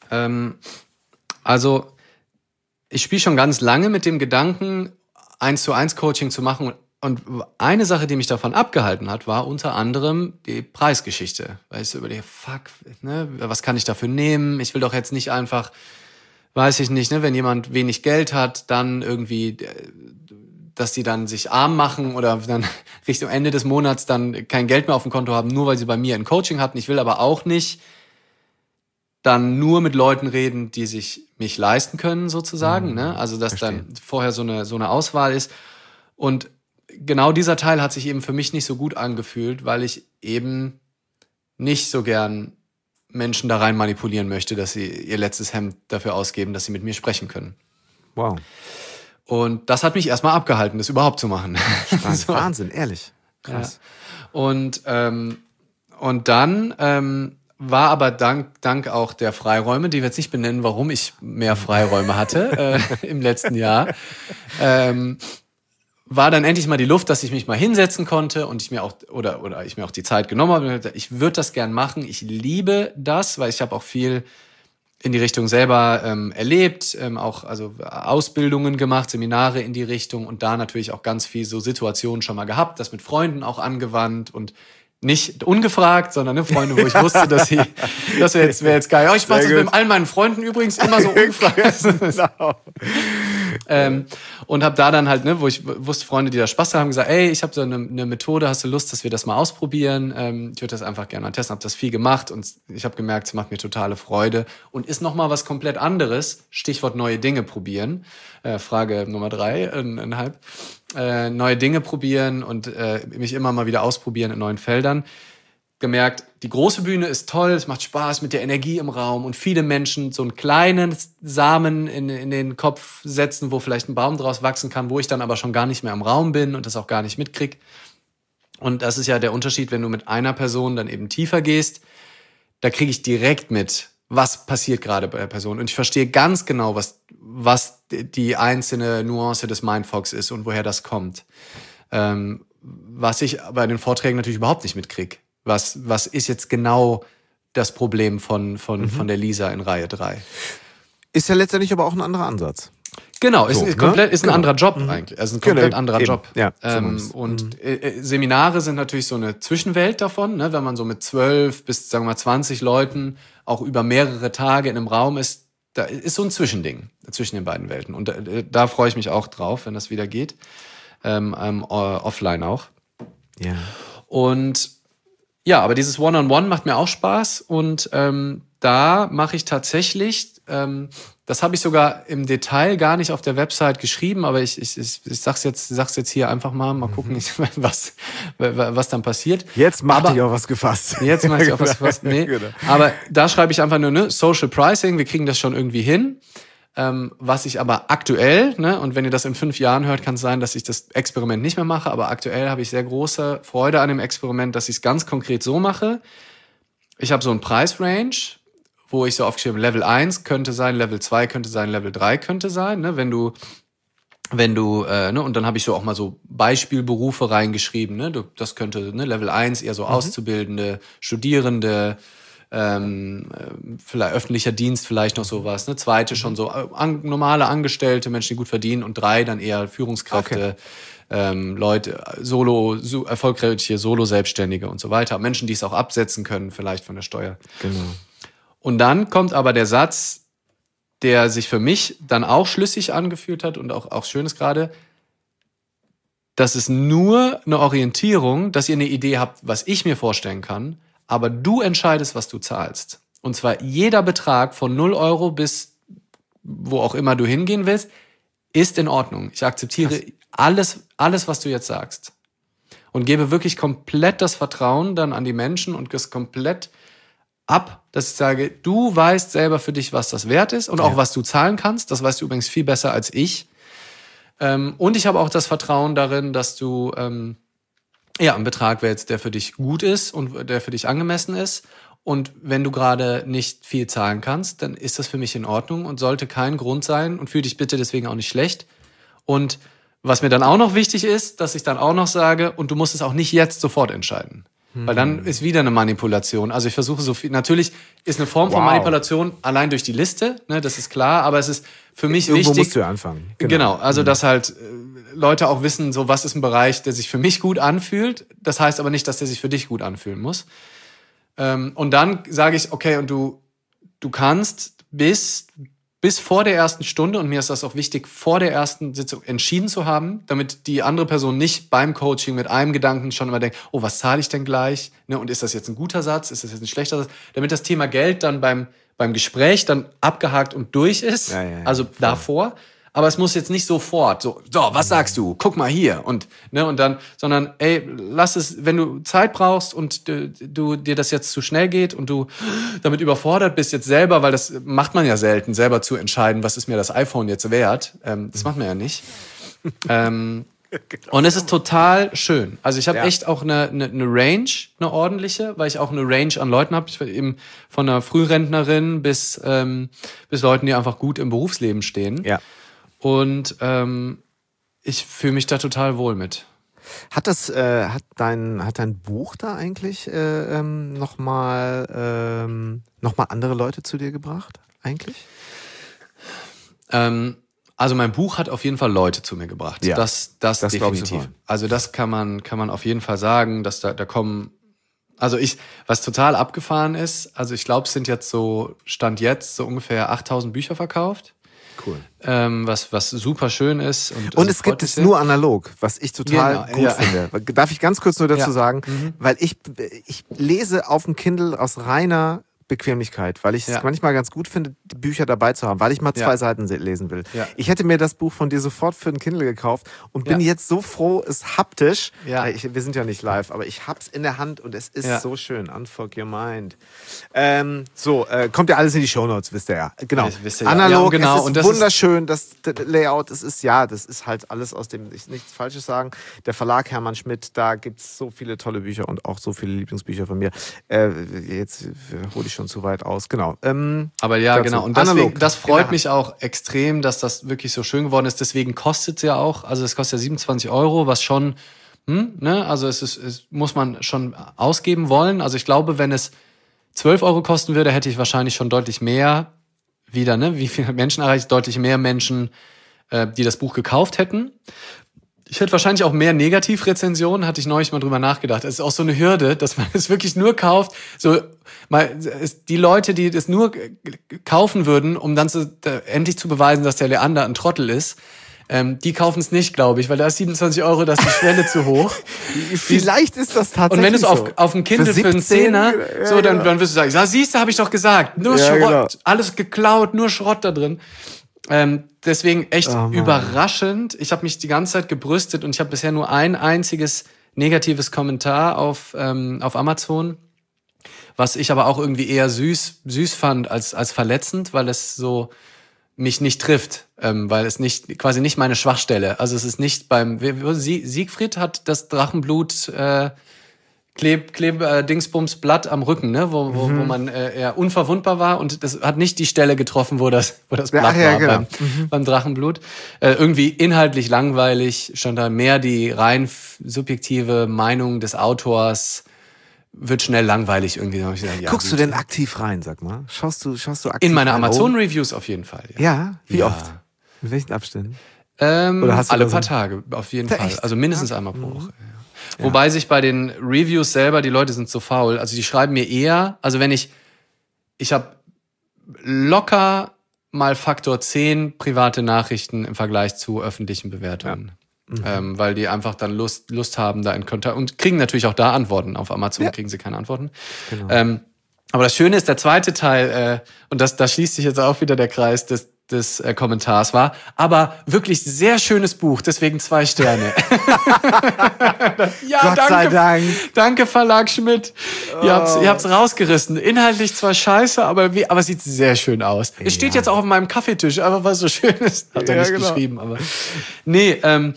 also ich spiele schon ganz lange mit dem Gedanken, 1:1 Coaching zu machen. Und eine Sache, die mich davon abgehalten hat, war unter anderem die Preisgeschichte. Weil ich so überlege, was kann ich dafür nehmen? Ich will doch jetzt nicht einfach, weiß ich nicht, ne, wenn jemand wenig Geld hat, dann irgendwie, dass die dann sich arm machen oder dann Richtung Ende des Monats dann kein Geld mehr auf dem Konto haben, nur weil sie bei mir ein Coaching hatten. Ich will aber auch nicht dann nur mit Leuten reden, die sich mich leisten können, sozusagen. Ne? Also, dass dann vorher so eine Auswahl ist. Und genau dieser Teil hat sich eben für mich nicht so gut angefühlt, weil ich eben nicht so gern Menschen da rein manipulieren möchte, dass sie ihr letztes Hemd dafür ausgeben, dass sie mit mir sprechen können. Wow. Und das hat mich erstmal abgehalten, das überhaupt zu machen. So. Wahnsinn, ehrlich. Krass. Ja. Und dann war aber dank auch der Freiräume, die wir jetzt nicht benennen, warum ich mehr Freiräume hatte im letzten Jahr, war dann endlich mal die Luft, dass ich mich mal hinsetzen konnte und ich mir auch die Zeit genommen habe. Ich würde das gern machen. Ich liebe das, weil ich habe auch viel in die Richtung selber erlebt, auch also Ausbildungen gemacht, Seminare in die Richtung und da natürlich auch ganz viel so Situationen schon mal gehabt, das mit Freunden auch angewandt und nicht ungefragt, sondern Freunde, wo ich wusste, das wäre jetzt geil. Ja, ich mache das mit all meinen Freunden übrigens immer so ungefragt. Genau. Und habe da dann halt, wo ich wusste, Freunde, die da Spaß haben, gesagt, ey, ich habe so eine Methode, hast du Lust, dass wir das mal ausprobieren? Ich würde das einfach gerne mal testen, habe das viel gemacht und ich habe gemerkt, es macht mir totale Freude und ist nochmal was komplett anderes. Stichwort neue Dinge probieren. Frage Nummer 3,5. Neue Dinge probieren und mich immer mal wieder ausprobieren in neuen Feldern. Gemerkt, die große Bühne ist toll, es macht Spaß mit der Energie im Raum und viele Menschen so einen kleinen Samen in den Kopf setzen, wo vielleicht ein Baum draus wachsen kann, wo ich dann aber schon gar nicht mehr im Raum bin und das auch gar nicht mitkrieg. Und das ist ja der Unterschied, wenn du mit einer Person dann eben tiefer gehst, da kriege ich direkt mit, was passiert gerade bei der Person. Und ich verstehe ganz genau, was die einzelne Nuance des Mindfogs ist und woher das kommt. Was ich bei den Vorträgen natürlich überhaupt nicht mitkriege. Was ist jetzt genau das Problem von der Lisa in Reihe 3? Ist ja letztendlich aber auch ein anderer Ansatz. Genau, ist ein anderer Job eigentlich. Also ein komplett anderer Job. Ja, Seminare sind natürlich so eine Zwischenwelt davon, wenn man so mit 12 bis, sagen wir mal, 20 Leuten auch über mehrere Tage in einem Raum ist, da ist so ein Zwischending zwischen den beiden Welten. Und da freue ich mich auch drauf, wenn das wieder geht. Offline auch. Ja. Und ja, aber dieses One-on-One macht mir auch Spaß. Und da mache ich tatsächlich, das habe ich sogar im Detail gar nicht auf der Website geschrieben, aber ich sag's jetzt hier einfach mal gucken, was dann passiert. Jetzt mache ich auch was gefasst. Jetzt mache ich auch was gefasst. Nee. Genau. Aber da schreibe ich einfach nur, ne, Social Pricing, wir kriegen das schon irgendwie hin. Was ich aber aktuell, ne, und wenn ihr das in 5 Jahren hört, kann es sein, dass ich das Experiment nicht mehr mache, aber aktuell habe ich sehr große Freude an dem Experiment, dass ich es ganz konkret so mache. Ich habe so einen Preisrange, wo ich so aufgeschrieben habe, Level 1 könnte sein, Level 2 könnte sein, Level 3 könnte sein, ne, wenn du, ne, und dann habe ich so auch mal so Beispielberufe reingeschrieben, ne, das könnte, ne, Level 1 eher so Auszubildende, Studierende, vielleicht öffentlicher Dienst, vielleicht noch sowas, ne, zweite schon so normale Angestellte, Menschen, die gut verdienen, und 3 dann eher Führungskräfte, Leute, erfolgreiche Solo-Selbstständige und so weiter, Menschen, die es auch absetzen können, vielleicht von der Steuer. Genau. Und dann kommt aber der Satz, der sich für mich dann auch schlüssig angefühlt hat und auch schön ist gerade, das ist nur eine Orientierung, dass ihr eine Idee habt, was ich mir vorstellen kann, aber du entscheidest, was du zahlst. Und zwar jeder Betrag von 0 Euro bis wo auch immer du hingehen willst, ist in Ordnung. Ich akzeptiere alles, was du jetzt sagst. Und gebe wirklich komplett das Vertrauen dann an die Menschen und das komplett ab, dass ich sage, du weißt selber für dich, was das wert ist und auch, was du zahlen kannst. Das weißt du übrigens viel besser als ich. Und ich habe auch das Vertrauen darin, dass du einen Betrag wählst, der für dich gut ist und der für dich angemessen ist. Und wenn du gerade nicht viel zahlen kannst, dann ist das für mich in Ordnung und sollte kein Grund sein und fühl dich bitte deswegen auch nicht schlecht. Und was mir dann auch noch wichtig ist, dass ich dann auch noch sage, und du musst es auch nicht jetzt sofort entscheiden. Weil dann ist wieder eine Manipulation. Also ich versuche so viel, natürlich ist eine Form von Manipulation allein durch die Liste, ne, das ist klar, aber es ist für mich Irgendwo wichtig. musst du ja anfangen. Genau, also dass halt Leute auch wissen, so was ist ein Bereich, der sich für mich gut anfühlt. Das heißt aber nicht, dass der sich für dich gut anfühlen muss. Und dann sage ich, okay, und du kannst bis vor der ersten Stunde, und mir ist das auch wichtig, vor der ersten Sitzung entschieden zu haben, damit die andere Person nicht beim Coaching mit einem Gedanken schon immer denkt, oh, was zahle ich denn gleich? Ne, und ist das jetzt ein guter Satz? Ist das jetzt ein schlechter Satz? Damit das Thema Geld dann beim Gespräch dann abgehakt und durch ist. Also davor. Aber es muss jetzt nicht sofort so, was sagst du? Guck mal hier. Und dann, sondern, ey, lass es, wenn du Zeit brauchst und du dir das jetzt zu schnell geht und du damit überfordert bist jetzt selber, weil das macht man ja selten, selber zu entscheiden, was ist mir das iPhone jetzt wert. Das macht man ja nicht. Und es ist total schön. Also ich habe echt auch eine Range, eine ordentliche, weil ich auch eine Range an Leuten habe. Ich bin eben von einer Frührentnerin bis Leuten, die einfach gut im Berufsleben stehen. Ja. Und ich fühle mich da total wohl mit. Hat dein Buch da eigentlich noch mal andere Leute zu dir gebracht eigentlich? Also mein Buch hat auf jeden Fall Leute zu mir gebracht. Ja, das definitiv. Also das kann man auf jeden Fall sagen, dass da kommen. Also was total abgefahren ist. Also ich glaube, es sind jetzt so ungefähr 8.000 Bücher verkauft. Cool. Was super schön ist. Und es gibt es nur analog, was ich total gut finde. Darf ich ganz kurz nur dazu sagen? Weil ich lese auf dem Kindle aus reiner Bequemlichkeit, weil ich es manchmal ganz gut finde, die Bücher dabei zu haben, weil ich mal 2 Seiten lesen will. Ja. Ich hätte mir das Buch von dir sofort für den Kindle gekauft und bin jetzt so froh, es haptisch, wir sind ja nicht live, aber ich hab's in der Hand und es ist so schön. Unfuck your mind. Kommt ja alles in die Shownotes, wisst ihr ja. Genau. Analog, genau. Es ist und das wunderschön, das Layout, das ist halt alles aus dem, ich nichts Falsches sagen, der Verlag Hermann Schmidt, da gibt's so viele tolle Bücher und auch so viele Lieblingsbücher von mir. Jetzt hole ich schon zu weit aus, genau. Aber ja, genau. Und deswegen, das freut mich auch extrem, dass das wirklich so schön geworden ist. Deswegen kostet es ja auch, also es kostet ja 27 €, was schon, also es muss man schon ausgeben wollen. Also ich glaube, wenn es 12 € kosten würde, hätte ich wahrscheinlich schon deutlich mehr wieder, wie viele Menschen erreicht, deutlich mehr Menschen, die das Buch gekauft hätten. Ich hätte wahrscheinlich auch mehr Negativrezensionen, hatte ich neulich mal drüber nachgedacht. Es ist auch so eine Hürde, dass man es wirklich nur kauft. So die Leute, die das nur kaufen würden, um dann endlich zu beweisen, dass der Leander ein Trottel ist, die kaufen es nicht, glaube ich, weil da ist 27 €, da ist die Schwelle zu hoch. Vielleicht ist das tatsächlich und wenn du es so. auf einen Kindle für einen 10er, dann wirst du sagen, ja, siehst du, habe ich doch gesagt. Nur Schrott, genau. Alles geklaut, nur Schrott da drin. Deswegen echt überraschend. Ich habe mich die ganze Zeit gebrüstet und ich habe bisher nur ein einziges negatives Kommentar auf Amazon, was ich aber auch irgendwie eher süß fand als verletzend, weil es so mich nicht trifft, weil es quasi nicht meine Schwachstelle. Also es ist nicht Siegfried hat das Drachenblut Dingsbums Blatt am Rücken, ne, wo man eher unverwundbar war und das hat nicht die Stelle getroffen, wo das Blatt war genau. beim Drachenblut. Irgendwie inhaltlich langweilig, stand da mehr die rein subjektive Meinung des Autors, wird schnell langweilig irgendwie. Da hab ich gesagt, ja, guckst du denn aktiv rein, sag mal? Schaust du aktiv in meine Amazon-Reviews auf jeden Fall. Ja? Wie oft? In welchen Abständen? Oder hast du alle paar Tage, auf jeden Fall. Also mindestens einmal pro Woche. Ja. Wobei sich bei den Reviews selber, die Leute sind so faul, also die schreiben mir eher, also wenn ich habe locker mal Faktor 10 private Nachrichten im Vergleich zu öffentlichen Bewertungen. Ja. Weil die einfach dann Lust haben, da in Kontakt und kriegen natürlich auch da Antworten. Auf Amazon kriegen sie keine Antworten. Genau. Aber das Schöne ist, der zweite Teil, und da schließt sich jetzt auch wieder der Kreis des Kommentars war, aber wirklich sehr schönes Buch, deswegen 2 Sterne. Ja, Gott sei Dank. Danke, Verlag Schmidt. Ihr habt's rausgerissen. Inhaltlich zwar scheiße, aber es sieht sehr schön aus. Ja. Es steht jetzt auch auf meinem Kaffeetisch, aber was so schön ist, hat er nicht geschrieben. Aber nee,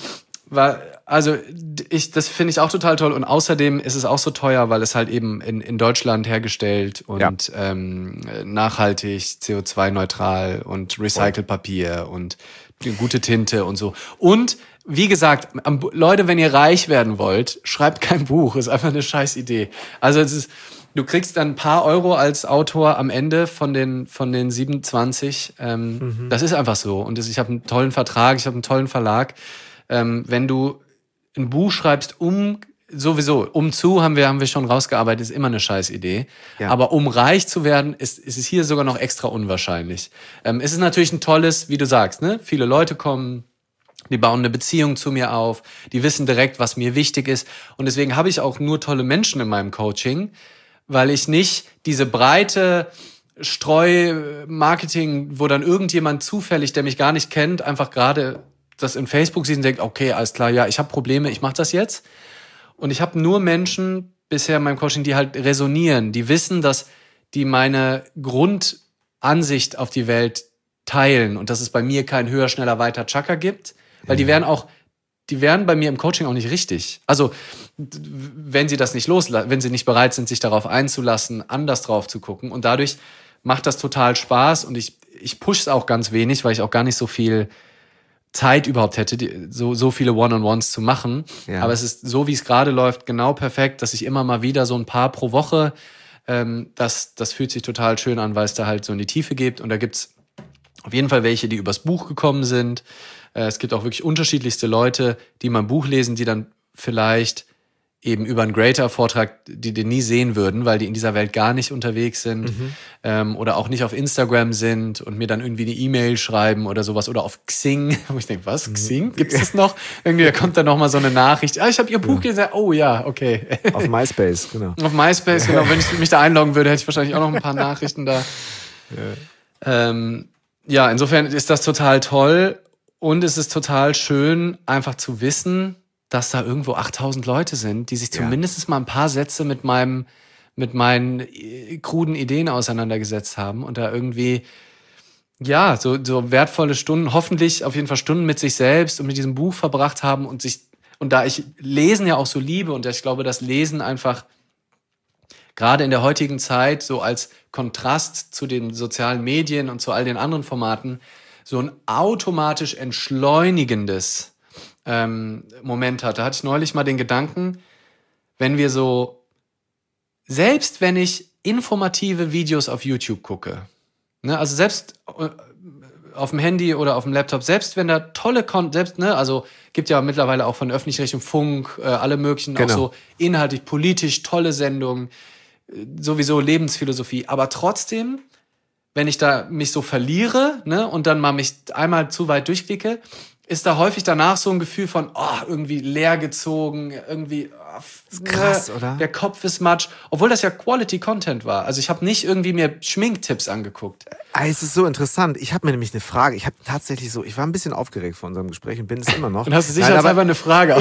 das finde ich auch total toll und außerdem ist es auch so teuer, weil es halt eben in Deutschland hergestellt und nachhaltig, CO2-neutral und Recycelpapier und gute Tinte und so. Und wie gesagt, Leute, wenn ihr reich werden wollt, schreibt kein Buch, ist einfach eine scheiß Idee. Also du kriegst dann ein paar Euro als Autor am Ende von den 27. Das ist einfach so. Und ich habe einen tollen Vertrag, ich habe einen tollen Verlag. Wenn du ein Buch schreibst, haben wir schon rausgearbeitet, ist immer eine scheiß Idee. Ja. Aber um reich zu werden, ist es hier sogar noch extra unwahrscheinlich. Es ist natürlich ein tolles, wie du sagst, ne? Viele Leute kommen, die bauen eine Beziehung zu mir auf, die wissen direkt, was mir wichtig ist. Und deswegen habe ich auch nur tolle Menschen in meinem Coaching, weil ich nicht diese breite Streu-Marketing, wo dann irgendjemand zufällig, der mich gar nicht kennt, einfach gerade das in Facebook sieht und denkt, okay, alles klar, ja, ich habe Probleme, ich mache das jetzt. Und ich habe nur Menschen bisher in meinem Coaching, die halt resonieren, die wissen, dass die meine Grundansicht auf die Welt teilen und dass es bei mir kein höher, schneller, weiter Chaka gibt, weil die wären bei mir im Coaching auch nicht richtig. Also, wenn sie das nicht wenn sie nicht bereit sind, sich darauf einzulassen, anders drauf zu gucken und dadurch macht das total Spaß und ich push es auch ganz wenig, weil ich auch gar nicht so viel Zeit überhaupt hätte, so viele One-on-Ones zu machen. Ja. Aber es ist so, wie es gerade läuft, genau perfekt, dass ich immer mal wieder so ein paar pro Woche, das fühlt sich total schön an, weil es da halt so in die Tiefe geht. Und da gibt's auf jeden Fall welche, die übers Buch gekommen sind. Es gibt auch wirklich unterschiedlichste Leute, die mein Buch lesen, die dann vielleicht eben über einen Greater-Vortrag, die den nie sehen würden, weil die in dieser Welt gar nicht unterwegs sind oder auch nicht auf Instagram sind und mir dann irgendwie eine E-Mail schreiben oder sowas oder auf Xing, wo ich denke, was, Xing? Gibt's das noch? Irgendwie, da kommt dann nochmal so eine Nachricht, ich habe Ihr Buch gelesen, oh ja, okay. Auf MySpace, genau. Auf MySpace, genau. Wenn ich mich da einloggen würde, hätte ich wahrscheinlich auch noch ein paar Nachrichten da. Ja, insofern ist das total toll und es ist total schön, einfach zu wissen, dass da irgendwo 8000 Leute sind, die sich zumindest mal ein paar Sätze mit meinen kruden Ideen auseinandergesetzt haben und da irgendwie, so wertvolle Stunden, hoffentlich auf jeden Fall Stunden mit sich selbst und mit diesem Buch verbracht haben und da ich Lesen ja auch so liebe und ich glaube, dass Lesen einfach gerade in der heutigen Zeit so als Kontrast zu den sozialen Medien und zu all den anderen Formaten so ein automatisch entschleunigendes Moment hat. Da hatte ich neulich mal den Gedanken, selbst wenn ich informative Videos auf YouTube gucke, ne, also selbst auf dem Handy oder auf dem Laptop, selbst wenn da tolle Content, also gibt ja mittlerweile auch von öffentlich-rechtlichem Funk, alle möglichen, auch so inhaltlich, politisch tolle Sendungen, sowieso Lebensphilosophie, aber trotzdem, wenn ich da mich so verliere, ne, und dann mal mich einmal zu weit durchklicke, ist da häufig danach so ein Gefühl von, irgendwie leergezogen, irgendwie, das ist krass, oder? Der Kopf ist matsch, obwohl das ja Quality Content war. Also ich habe nicht irgendwie mir Schminktipps angeguckt. Es ist so interessant. Ich habe mir nämlich eine Frage. Ich habe tatsächlich ich war ein bisschen aufgeregt vor unserem Gespräch und bin es immer noch. Und hast du sicher einfach eine Frage?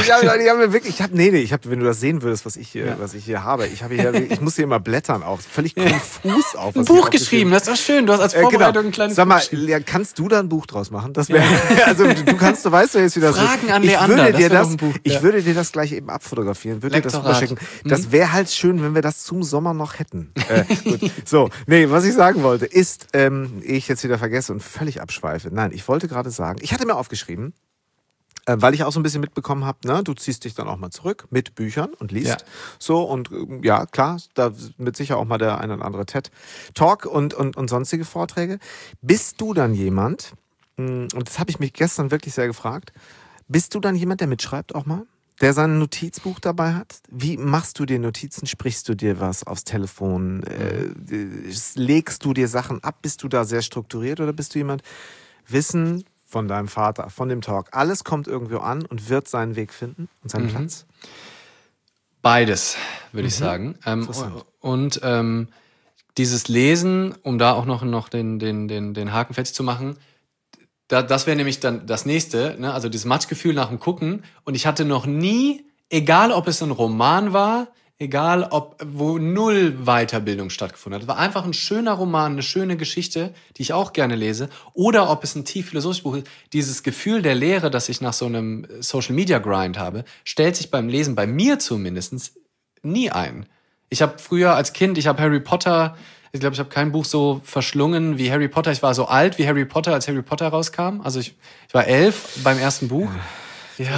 Wenn du das sehen würdest, was ich hier habe. Ich muss hier immer blättern auch. Völlig konfus auf. Ein Buch geschrieben, das ist doch schön. Du hast als Vorbereitung ein kleines Sag mal, Buch geschrieben. kannst du da ein Buch draus machen? Das wäre, also du weißt ja jetzt, wie das Fragen ist. an Leander, Ich würde dir das gleich eben abfotografieren, würde dir das rüberschicken. Das wäre halt schön, wenn wir das zum Sommer noch hätten. Gut. So, was ich sagen wollte, ist, ich jetzt wieder vergesse und völlig abschweife. Nein, ich wollte gerade sagen, ich hatte mir aufgeschrieben, weil ich auch so ein bisschen mitbekommen habe, ne, du ziehst dich dann auch mal zurück mit Büchern und liest. Ja. So, und ja, klar, da mit sicher auch mal der ein oder andere TED-Talk und sonstige Vorträge. Bist du dann jemand, und das habe ich mich gestern wirklich sehr gefragt, bist du dann jemand, der mitschreibt auch mal? Der sein Notizbuch dabei hat? Wie machst du dir Notizen? Sprichst du dir was aufs Telefon? Legst du dir Sachen ab? Bist du da sehr strukturiert oder bist du jemand, Wissen von deinem Vater, von dem Talk, alles kommt irgendwo an und wird seinen Weg finden und seinen Platz? Beides, würde ich sagen. Und dieses Lesen, um da auch noch den Haken fertig zu machen, das wäre nämlich dann das Nächste, ne? Also dieses Matschgefühl nach dem Gucken. Und ich hatte noch nie, egal ob es ein Roman war, egal wo null Weiterbildung stattgefunden hat. Es war einfach ein schöner Roman, eine schöne Geschichte, die ich auch gerne lese. Oder ob es ein tief philosophisches Buch ist. Dieses Gefühl der Leere, das ich nach so einem Social-Media-Grind habe, stellt sich beim Lesen, bei mir zumindest, nie ein. Ich habe früher als Kind, Harry Potter... Ich glaube, ich habe kein Buch so verschlungen wie Harry Potter. Ich war so alt wie Harry Potter, als Harry Potter rauskam. Also ich war 11 beim ersten Buch. Ja,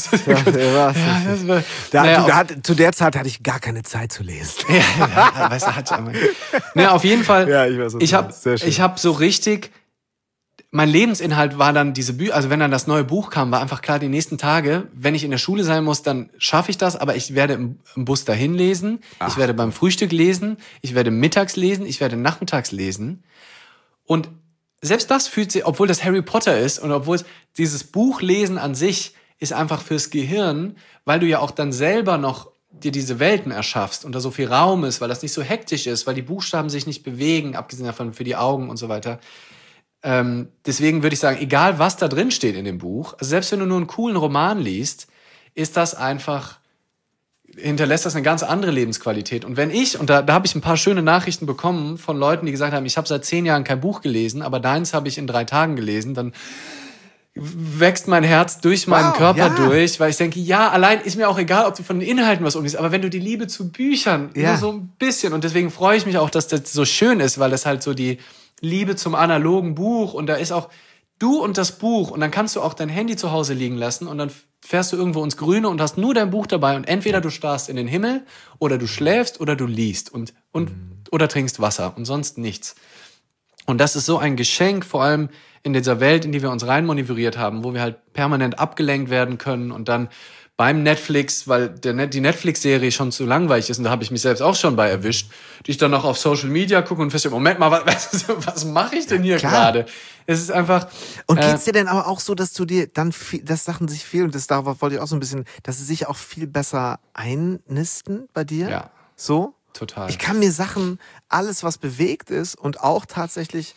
zu der Zeit hatte ich gar keine Zeit zu lesen. Weißt du, auf jeden Fall. Ja, ich habe so richtig. Mein Lebensinhalt war dann diese Bücher, also wenn dann das neue Buch kam, war einfach klar, die nächsten Tage, wenn ich in der Schule sein muss, dann schaffe ich das, aber ich werde im Bus dahin lesen, ich werde beim Frühstück lesen, ich werde mittags lesen, ich werde nachmittags lesen. Und selbst das fühlt sich, obwohl das Harry Potter ist und obwohl dieses Buchlesen an sich ist einfach fürs Gehirn, weil du ja auch dann selber noch dir diese Welten erschaffst und da so viel Raum ist, weil das nicht so hektisch ist, weil die Buchstaben sich nicht bewegen, abgesehen davon für die Augen und so weiter. Deswegen würde ich sagen, egal was da drin steht in dem Buch, also selbst wenn du nur einen coolen Roman liest, ist das einfach, hinterlässt das eine ganz andere Lebensqualität. Und wenn und da habe ich ein paar schöne Nachrichten bekommen von Leuten, die gesagt haben, ich habe seit 10 Jahren kein Buch gelesen, aber deins habe ich in 3 Tagen gelesen, dann wächst mein Herz durch meinen Körper durch, weil ich denke, ja, allein ist mir auch egal, ob du von den Inhalten was umliest, aber wenn du die Liebe zu Büchern nur so ein bisschen, und deswegen freue ich mich auch, dass das so schön ist, weil das halt so die Liebe zum analogen Buch und da ist auch du und das Buch und dann kannst du auch dein Handy zu Hause liegen lassen und dann fährst du irgendwo ins Grüne und hast nur dein Buch dabei und entweder du starrst in den Himmel oder du schläfst oder du liest und oder trinkst Wasser und sonst nichts. Und das ist so ein Geschenk, vor allem in dieser Welt, in die wir uns reinmanövriert haben, wo wir halt permanent abgelenkt werden können und dann beim Netflix, weil die Netflix-Serie schon zu langweilig ist, und da habe ich mich selbst auch schon bei erwischt, die ich dann noch auf Social Media gucke und feststelle, Moment mal, was mache ich denn hier gerade? Es ist einfach... Und geht's dir denn aber auch so, dass du dir dann dass Sachen sich viel, und darauf wollte ich auch so ein bisschen, dass sie sich auch viel besser einnisten bei dir? Ja. So? Total. Ich kann mir Sachen, alles was bewegt ist und auch tatsächlich...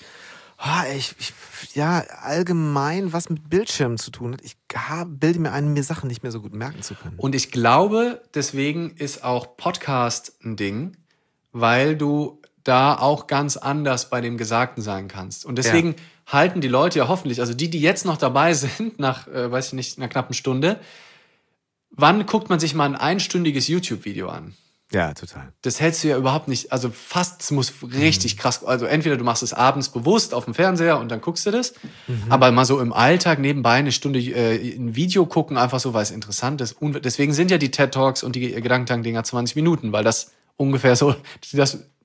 allgemein was mit Bildschirmen zu tun hat. Ich bilde mir ein, mir Sachen nicht mehr so gut merken zu können. Und ich glaube, deswegen ist auch Podcast ein Ding, weil du da auch ganz anders bei dem Gesagten sein kannst. Und deswegen halten die Leute ja hoffentlich, also die jetzt noch dabei sind, nach, einer knappen Stunde, wann guckt man sich mal ein einstündiges YouTube-Video an? Ja, total. Das hältst du ja überhaupt nicht, also fast, es muss richtig krass, also entweder du machst es abends bewusst auf dem Fernseher und dann guckst du das, aber mal so im Alltag nebenbei eine Stunde ein Video gucken, einfach so, weil es interessant ist. Und deswegen sind ja die TED-Talks und die Gedankentank-Dinger 20 Minuten, weil das ungefähr so, das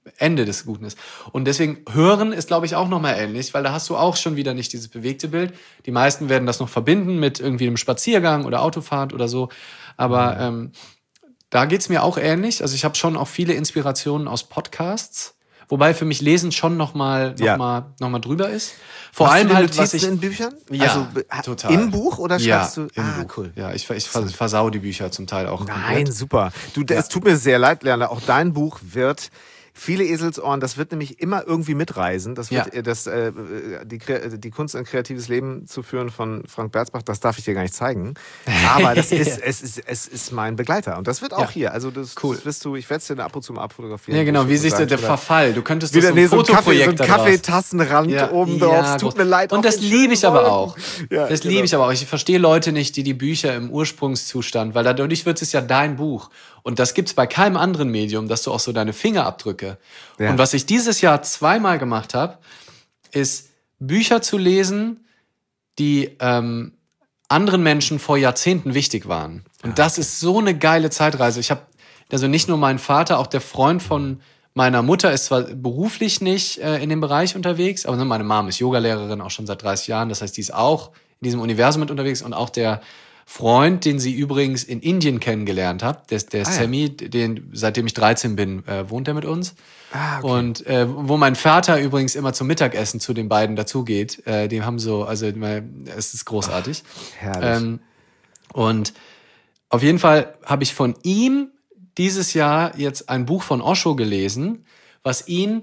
Ende des Guten ist. Und deswegen hören ist, glaube ich, auch nochmal ähnlich, weil da hast du auch schon wieder nicht dieses bewegte Bild. Die meisten werden das noch verbinden mit irgendwie einem Spaziergang oder Autofahrt oder so. Aber da geht's mir auch ähnlich. Also ich habe schon auch viele Inspirationen aus Podcasts. Wobei für mich Lesen schon noch mal drüber ist. Vor allem halt, was ich in Büchern? Ja, also total. Im Buch oder schreibst du? Im Buch. Cool. Ja, ich versau die Bücher zum Teil auch. Nein, komplett. super. Es tut mir sehr leid, Leander. Auch dein Buch wird viele Eselsohren, das wird nämlich immer irgendwie mitreisen. Das wird die Kunst, ein kreatives Leben zu führen von Frank Berzbach, das darf ich dir gar nicht zeigen. Aber es ist mein Begleiter. Und das wird auch hier. Also das wirst du, ich werde es dir ab und zu mal abfotografieren. Ja, genau, wie siehst du, der Verfall? Du könntest wieder das so ein Fotoprojekt so ein Kaffeetassenrand oben drauf. Es tut mir leid. Und das liebe ich aber auch. Ja, das liebe ich aber auch. Ich verstehe Leute nicht, die Bücher im Ursprungszustand, weil dadurch wird es ja dein Buch. Und das gibt's bei keinem anderen Medium, dass du auch so deine Fingerabdrücke. Ja. Und was ich dieses Jahr 2-mal gemacht habe, ist Bücher zu lesen, die anderen Menschen vor Jahrzehnten wichtig waren. Und das ist so eine geile Zeitreise. Ich habe also nicht nur meinen Vater, auch der Freund von meiner Mutter ist zwar beruflich nicht in dem Bereich unterwegs, aber meine Mom ist Yogalehrerin auch schon seit 30 Jahren. Das heißt, die ist auch in diesem Universum mit unterwegs. Und auch der Freund, den sie übrigens in Indien kennengelernt hat, der Sammy, seitdem ich 13 bin, wohnt er mit uns. Okay. Und wo mein Vater übrigens immer zum Mittagessen zu den beiden dazugeht. Die haben so, also es ist großartig. Herrlich. Und auf jeden Fall habe ich von ihm dieses Jahr jetzt ein Buch von Osho gelesen, was ihn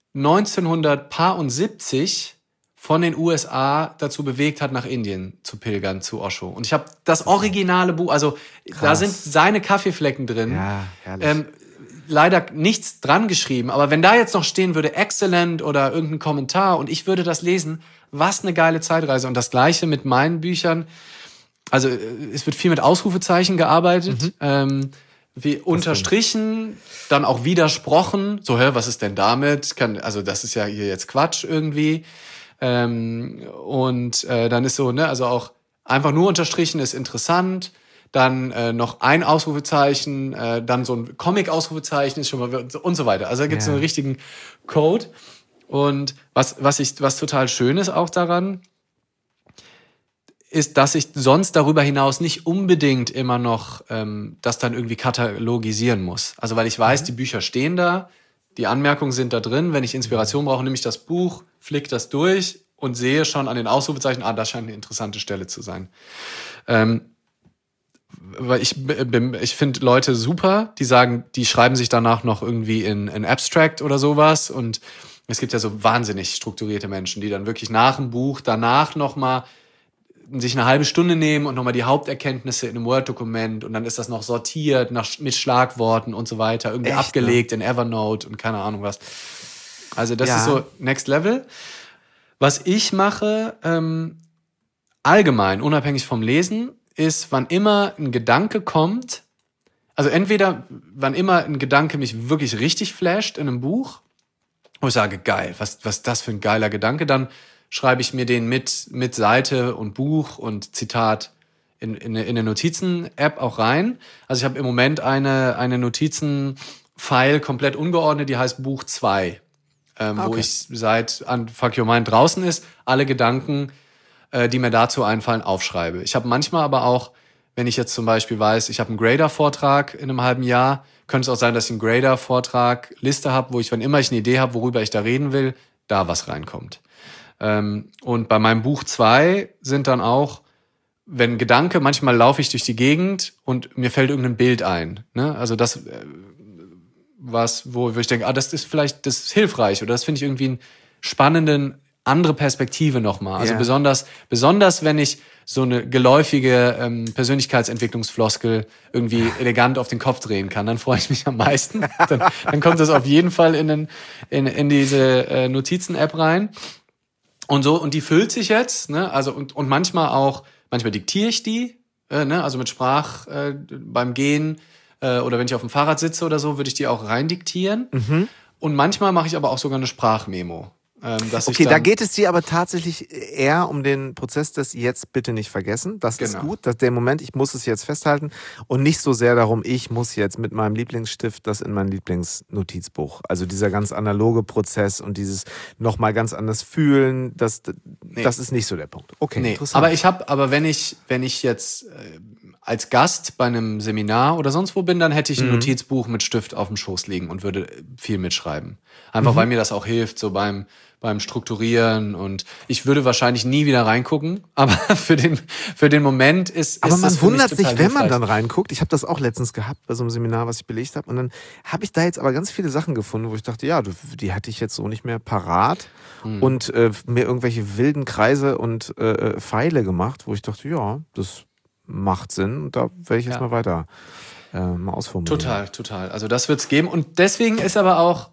1970 von den USA dazu bewegt hat, nach Indien zu pilgern, zu Osho. Und ich habe das originale Buch, also da sind seine Kaffeeflecken drin. Ja, herrlich. Leider nichts dran geschrieben, aber wenn da jetzt noch stehen würde, excellent oder irgendein Kommentar und ich würde das lesen, was eine geile Zeitreise. Und das Gleiche mit meinen Büchern. Also es wird viel mit Ausrufezeichen gearbeitet, wie unterstrichen, dann auch widersprochen. So, was ist denn damit? Also das ist ja hier jetzt Quatsch irgendwie. Und dann ist so, also auch einfach nur unterstrichen ist interessant. Dann noch ein Ausrufezeichen, dann so ein Comic-Ausrufezeichen ist schon mal und so weiter. Also da gibt es so einen richtigen Code. Und was total schön ist auch daran, ist, dass ich sonst darüber hinaus nicht unbedingt immer noch das dann irgendwie katalogisieren muss. Also weil ich weiß, die Bücher stehen da, die Anmerkungen sind da drin. Wenn ich Inspiration brauche, nehme ich das Buch, flick das durch und sehe schon an den Ausrufezeichen, das scheint eine interessante Stelle zu sein. Weil ich finde Leute super, die sagen, die schreiben sich danach noch irgendwie in Abstract oder sowas. Und es gibt ja so wahnsinnig strukturierte Menschen, die dann wirklich nach dem Buch danach nochmal sich eine halbe Stunde nehmen und nochmal die Haupterkenntnisse in einem Word-Dokument und dann ist das noch sortiert mit Schlagworten und so weiter, irgendwie abgelegt in Evernote und keine Ahnung was. Also das ist so Next Level. Was ich mache, allgemein, unabhängig vom Lesen, ist, wann immer ein Gedanke kommt, also entweder, wann immer ein Gedanke mich wirklich richtig flasht in einem Buch, wo ich sage, geil, was ist das für ein geiler Gedanke, dann schreibe ich mir den mit Seite und Buch und Zitat in eine Notizen-App auch rein. Also ich habe im Moment eine Notizen-File komplett ungeordnet, die heißt Buch 2, wo ich seit Fuck Your Mind draußen ist, alle Gedanken, die mir dazu einfallen, aufschreibe. Ich habe manchmal aber auch, wenn ich jetzt zum Beispiel weiß, ich habe einen Grader-Vortrag in einem halben Jahr, könnte es auch sein, dass ich einen Grader-Vortrag Liste habe, wo ich, wenn immer ich eine Idee habe, worüber ich da reden will, da was reinkommt. Und bei meinem Buch 2 sind dann auch, wenn Gedanke, manchmal laufe ich durch die Gegend und mir fällt irgendein Bild ein. Ne? Also das, wo ich denke, das ist hilfreich oder das finde ich irgendwie einen spannenden, andere Perspektive nochmal. Also besonders, wenn ich so eine geläufige Persönlichkeitsentwicklungsfloskel irgendwie elegant auf den Kopf drehen kann, dann freue ich mich am meisten. Dann kommt das auf jeden Fall in diese Notizen-App rein. Und so, und die füllt sich jetzt, ne, also, und manchmal diktiere ich die, ne, also mit beim Gehen, oder wenn ich auf dem Fahrrad sitze oder so, würde ich die auch rein diktieren. Und manchmal mache ich aber auch sogar eine Sprachmemo. Dass Okay, da geht es dir aber tatsächlich eher um den Prozess des jetzt bitte nicht vergessen. Das ist gut, dass der Moment, ich muss es jetzt festhalten und nicht so sehr darum, ich muss jetzt mit meinem Lieblingsstift das in mein Lieblingsnotizbuch. Also dieser ganz analoge Prozess und dieses nochmal ganz anders fühlen, das ist nicht so der Punkt. Okay, interessant. Aber wenn ich jetzt als Gast bei einem Seminar oder sonst wo bin, dann hätte ich ein Notizbuch mit Stift auf dem Schoß liegen und würde viel mitschreiben. Einfach weil mir das auch hilft, so beim Strukturieren, und ich würde wahrscheinlich nie wieder reingucken, aber für den Moment ist aber ist man das für mich wundert sich, total wenn man hilfreich. dann reinguckt. Ich habe das auch letztens gehabt bei so einem Seminar, was ich belegt habe. Und dann habe ich da jetzt aber ganz viele Sachen gefunden, wo ich dachte, ja, die hatte ich jetzt so nicht mehr parat. Und mir irgendwelche wilden Kreise und Pfeile gemacht, wo ich dachte, ja, das macht Sinn. Und da werde ich jetzt mal weiter mal ausformulieren. Total. Also das wird's geben. Und deswegen ist aber auch,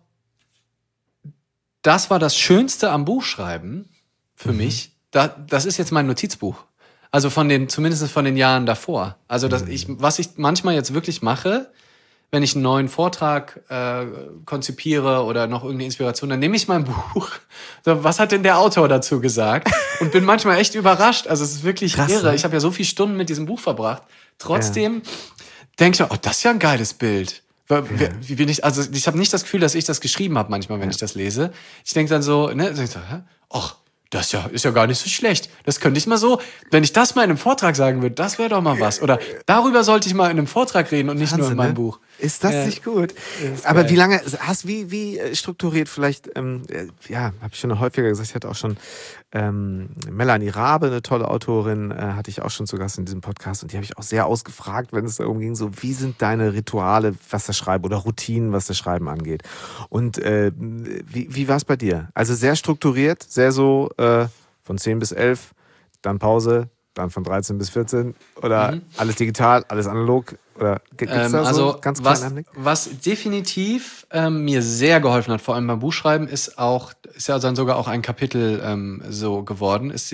das war das Schönste am Buchschreiben für mich. Das ist jetzt mein Notizbuch. Also zumindest von den Jahren davor. Also was ich manchmal jetzt wirklich mache, wenn ich einen neuen Vortrag konzipiere oder noch irgendeine Inspiration, dann nehme ich mein Buch. So, was hat denn der Autor dazu gesagt? Und bin manchmal echt überrascht. Also es ist wirklich Krass, irre. ne? Ich habe ja so viele Stunden mit diesem Buch verbracht. Trotzdem denke ich mir, oh, das ist ja ein geiles Bild. Wie bin ich? Also ich habe nicht das Gefühl, dass ich das geschrieben habe manchmal, wenn ich das lese. Ich denke dann so, ach, das ist ja gar nicht so schlecht. Das könnte ich mal so, wenn ich das mal in einem Vortrag sagen würde, das wäre doch mal was. Oder darüber sollte ich mal in einem Vortrag reden und nicht nur in meinem Buch. Ist das nicht gut? Ist Aber geil. wie lange, wie strukturiert vielleicht, habe ich schon häufiger gesagt, ich hatte auch schon Melanie Rabe, eine tolle Autorin, hatte ich auch schon zu Gast in diesem Podcast, und die habe ich auch sehr ausgefragt, wenn es darum ging, so wie sind deine Rituale, was das Schreiben oder Routinen, was das Schreiben angeht. Und wie war es bei dir? Also sehr strukturiert, sehr so von 10 bis 11, dann Pause, dann von 13 bis 14 oder alles digital, alles analog? Oder gibt es da so ganz kleinen Einblick? Was definitiv mir sehr geholfen hat, vor allem beim Buchschreiben, ist ja dann sogar auch ein Kapitel so geworden, ist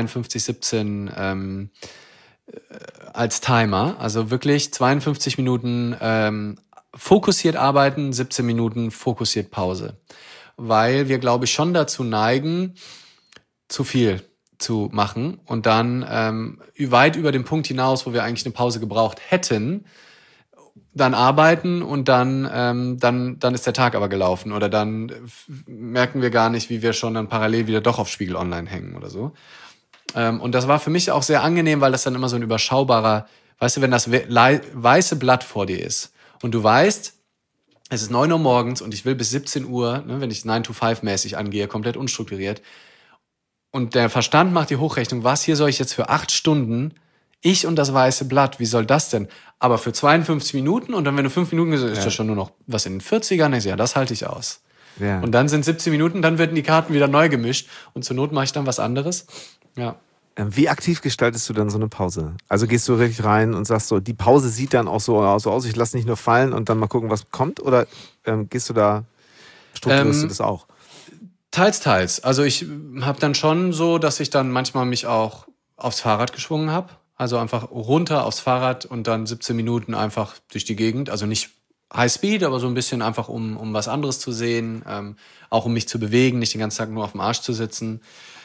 5217 als Timer. Also wirklich 52 Minuten fokussiert arbeiten, 17 Minuten fokussiert Pause. Weil wir, glaube ich, schon dazu neigen, zu viel zu machen und dann weit über den Punkt hinaus, wo wir eigentlich eine Pause gebraucht hätten, dann arbeiten und dann ist der Tag aber gelaufen, oder dann merken wir gar nicht, wie wir schon dann parallel wieder doch auf Spiegel Online hängen oder so. Und das war für mich auch sehr angenehm, weil das dann immer so ein überschaubarer, weißt du, wenn das weiße Blatt vor dir ist und du weißt, es ist 9 Uhr morgens und ich will bis 17 Uhr, ne, wenn ich 9-to-5-mäßig angehe, komplett unstrukturiert, und der Verstand macht die Hochrechnung, was hier soll ich jetzt für 8 Stunden, ich und das weiße Blatt, wie soll das denn? Aber für 52 Minuten, und dann, wenn du 5 Minuten gesagt hast, ist das schon nur noch was in den 40ern, ich so, ja, das halte ich aus. Ja. Und dann sind 17 Minuten, dann werden die Karten wieder neu gemischt und zur Not mache ich dann was anderes. Ja. Wie aktiv gestaltest du dann so eine Pause? Also gehst du richtig rein und sagst so, die Pause sieht dann auch so aus, ich lasse nicht nur fallen und dann mal gucken, was kommt? Oder gehst du da, strukturierst du das auch? Teils. Also ich habe dann schon so, dass ich dann manchmal mich auch aufs Fahrrad geschwungen habe. Also einfach runter aufs Fahrrad und dann 17 Minuten einfach durch die Gegend. Also nicht High Speed, aber so ein bisschen einfach, um was anderes zu sehen. Auch um mich zu bewegen, nicht den ganzen Tag nur auf dem Arsch zu sitzen.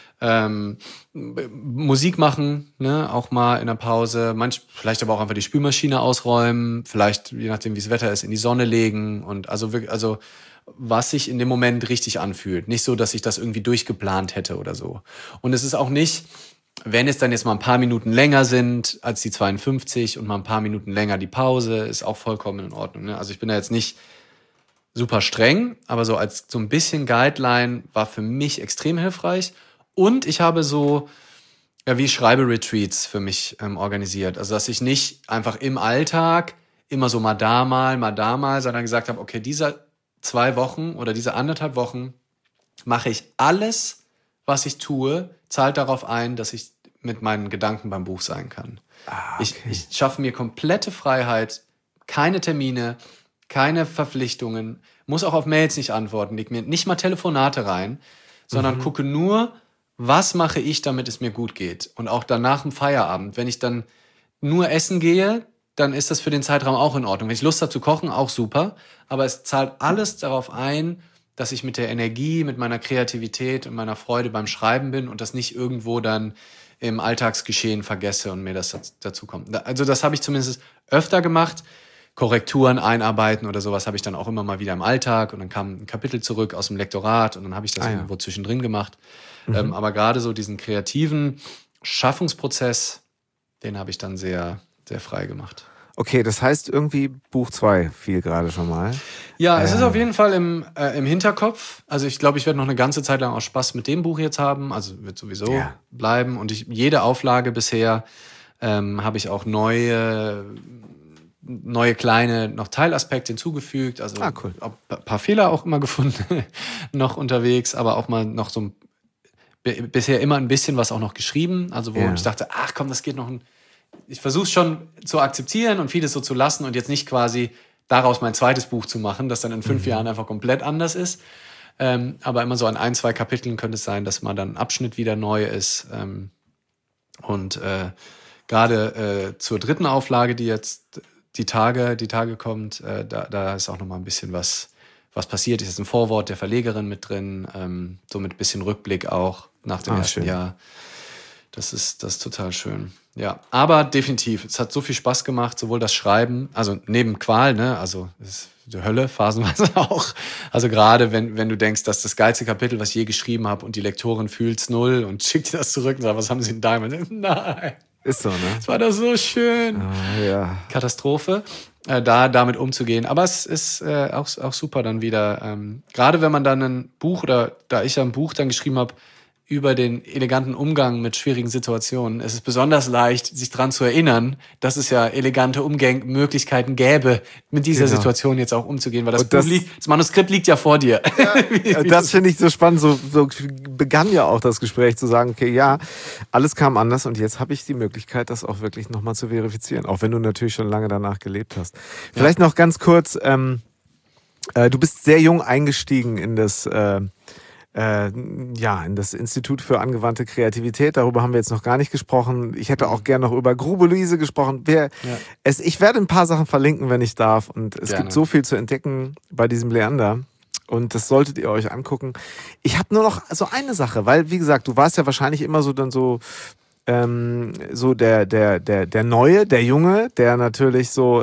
Musik machen, ne, auch mal in der Pause. Vielleicht aber auch einfach die Spülmaschine ausräumen. Vielleicht, je nachdem wie das Wetter ist, in die Sonne legen. Und also was sich in dem Moment richtig anfühlt. Nicht so, dass ich das irgendwie durchgeplant hätte oder so. Und es ist auch nicht, wenn es dann jetzt mal ein paar Minuten länger sind als die 52 und mal ein paar Minuten länger die Pause, ist auch vollkommen in Ordnung. Ne? Also ich bin da jetzt nicht super streng, aber so als so ein bisschen Guideline war für mich extrem hilfreich. Und ich habe so, wie Schreiberetreats für mich organisiert. Also dass ich nicht einfach im Alltag immer so mal da mal, sondern gesagt habe, okay, diese 2 Wochen oder diese 1,5 Wochen mache ich alles, was ich tue, zahlt darauf ein, dass ich mit meinen Gedanken beim Buch sein kann. Okay. Ich schaffe mir komplette Freiheit, keine Termine, keine Verpflichtungen, muss auch auf Mails nicht antworten, leg mir nicht mal Telefonate rein, sondern gucke nur, was mache ich, damit es mir gut geht. Und auch danach im Feierabend, wenn ich dann nur essen gehe, dann ist das für den Zeitraum auch in Ordnung. Wenn ich Lust habe zu kochen, auch super. Aber es zahlt alles darauf ein, dass ich mit der Energie, mit meiner Kreativität und meiner Freude beim Schreiben bin und das nicht irgendwo dann im Alltagsgeschehen vergesse und mir das dazu kommt. Also das habe ich zumindest öfter gemacht. Korrekturen einarbeiten oder sowas habe ich dann auch immer mal wieder im Alltag und dann kam ein Kapitel zurück aus dem Lektorat und dann habe ich das irgendwo zwischendrin gemacht. Aber gerade so diesen kreativen Schaffungsprozess, den habe ich dann sehr, sehr frei gemacht. Okay, das heißt irgendwie Buch 2 fiel gerade schon mal. Ja, es ist auf jeden Fall im Hinterkopf. Also ich glaube, ich werde noch eine ganze Zeit lang auch Spaß mit dem Buch jetzt haben. Also wird sowieso bleiben. Und jede Auflage bisher habe ich auch neue kleine noch Teilaspekte hinzugefügt. Also cool. Ein paar Fehler auch immer gefunden noch unterwegs, aber auch mal noch so bisher immer ein bisschen was auch noch geschrieben. Also wo ich dachte, ach komm, das geht noch ich versuche es schon zu akzeptieren und vieles so zu lassen und jetzt nicht quasi daraus mein zweites Buch zu machen, das dann in 5 Jahren einfach komplett anders ist. Aber immer so an 1, 2 Kapiteln könnte es sein, dass mal dann ein Abschnitt wieder neu ist. Und gerade zur 3. Auflage, die jetzt die Tage kommt, da ist auch noch mal ein bisschen was passiert. Ist jetzt ein Vorwort der Verlegerin mit drin, so mit ein bisschen Rückblick auch nach dem ersten Jahr. Das ist total schön. Ja, aber definitiv, es hat so viel Spaß gemacht, sowohl das Schreiben, also neben Qual, ne, also es ist die Hölle phasenweise auch. Also gerade wenn du denkst, dass das geilste Kapitel, was ich je geschrieben habe und die Lektorin fühlt's 0 und schickt dir das zurück und sagt, was haben sie denn da? Und man sagt, nein. Ist so, ne? Das war doch so schön. Katastrophe, damit umzugehen. Aber es ist auch super dann wieder, gerade wenn man dann ein Buch oder da ich ja ein Buch dann geschrieben habe, über den eleganten Umgang mit schwierigen Situationen. Es ist besonders leicht, sich daran zu erinnern, dass es ja elegante Möglichkeiten gäbe, mit dieser Situation jetzt auch umzugehen, weil das Manuskript liegt ja vor dir. Ja, das finde ich so spannend. So begann ja auch das Gespräch zu sagen, okay, ja, alles kam anders und jetzt habe ich die Möglichkeit, das auch wirklich nochmal zu verifizieren, auch wenn du natürlich schon lange danach gelebt hast. Vielleicht noch ganz kurz, du bist sehr jung eingestiegen in das in das Institut für angewandte Kreativität. Darüber haben wir jetzt noch gar nicht gesprochen. Ich hätte auch gern noch über Grube Luise gesprochen. Ich werde ein paar Sachen verlinken, wenn ich darf. Und es gibt so viel zu entdecken bei diesem Leander. Und das solltet ihr euch angucken. Ich habe nur noch so eine Sache, weil, wie gesagt, du warst ja wahrscheinlich immer so dann so der Neue, der Junge, der natürlich so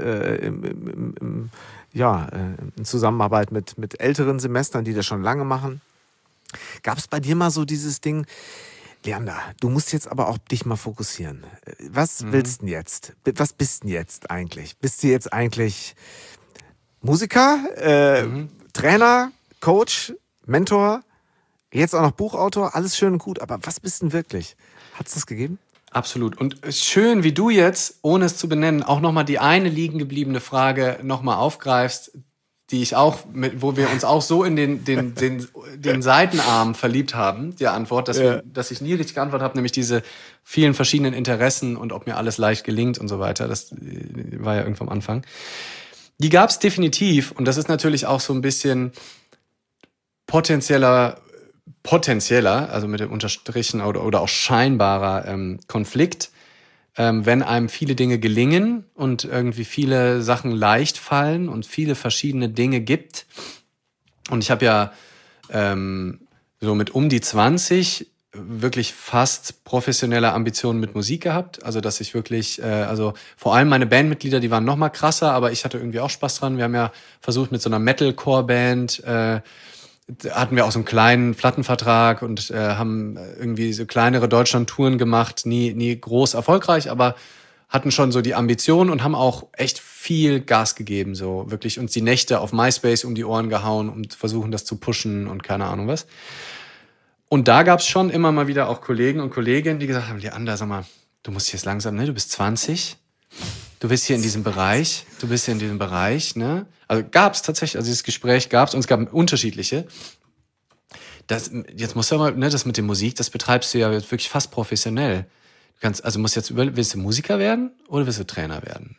in Zusammenarbeit mit älteren Semestern, die das schon lange machen. Gab es bei dir mal so dieses Ding, Leander, du musst jetzt aber auch dich mal fokussieren. Was willst du denn jetzt? Was bist du denn jetzt eigentlich? Bist du jetzt eigentlich Musiker, Trainer, Coach, Mentor, jetzt auch noch Buchautor? Alles schön und gut, aber was bist du denn wirklich? Hat es das gegeben? Absolut. Und schön, wie du jetzt, ohne es zu benennen, auch nochmal die eine liegen gebliebene Frage nochmal aufgreifst, die ich auch, wo wir uns auch so in den Seitenarm verliebt haben, die Antwort, dass ich nie richtig geantwortet habe, nämlich diese vielen verschiedenen Interessen und ob mir alles leicht gelingt und so weiter. Das war ja irgendwo am Anfang. Die gab es definitiv und das ist natürlich auch so ein bisschen potenzieller, also mit dem Unterstrichen oder auch scheinbarer Konflikt, wenn einem viele Dinge gelingen und irgendwie viele Sachen leicht fallen und viele verschiedene Dinge gibt. Und ich habe ja so mit um die 20 wirklich fast professionelle Ambitionen mit Musik gehabt. Also dass ich wirklich, also vor allem meine Bandmitglieder, die waren noch mal krasser, aber ich hatte irgendwie auch Spaß dran. Wir haben ja versucht mit so einer Metalcore-Band, hatten wir auch so einen kleinen Plattenvertrag und haben irgendwie so kleinere Deutschland-Touren gemacht, nie groß erfolgreich, aber hatten schon so die Ambition und haben auch echt viel Gas gegeben, so wirklich uns die Nächte auf MySpace um die Ohren gehauen und versuchen das zu pushen und keine Ahnung was. Und da gab's schon immer mal wieder auch Kollegen und Kolleginnen, die gesagt haben, Leander, sag mal, du musst jetzt langsam, ne, du bist 20, du bist hier in diesem Bereich, ne? Also gab's tatsächlich, also dieses Gespräch gab's und es gab unterschiedliche. Jetzt musst du aber, ne, das mit der Musik, das betreibst du ja jetzt wirklich fast professionell. Willst du Musiker werden oder willst du Trainer werden?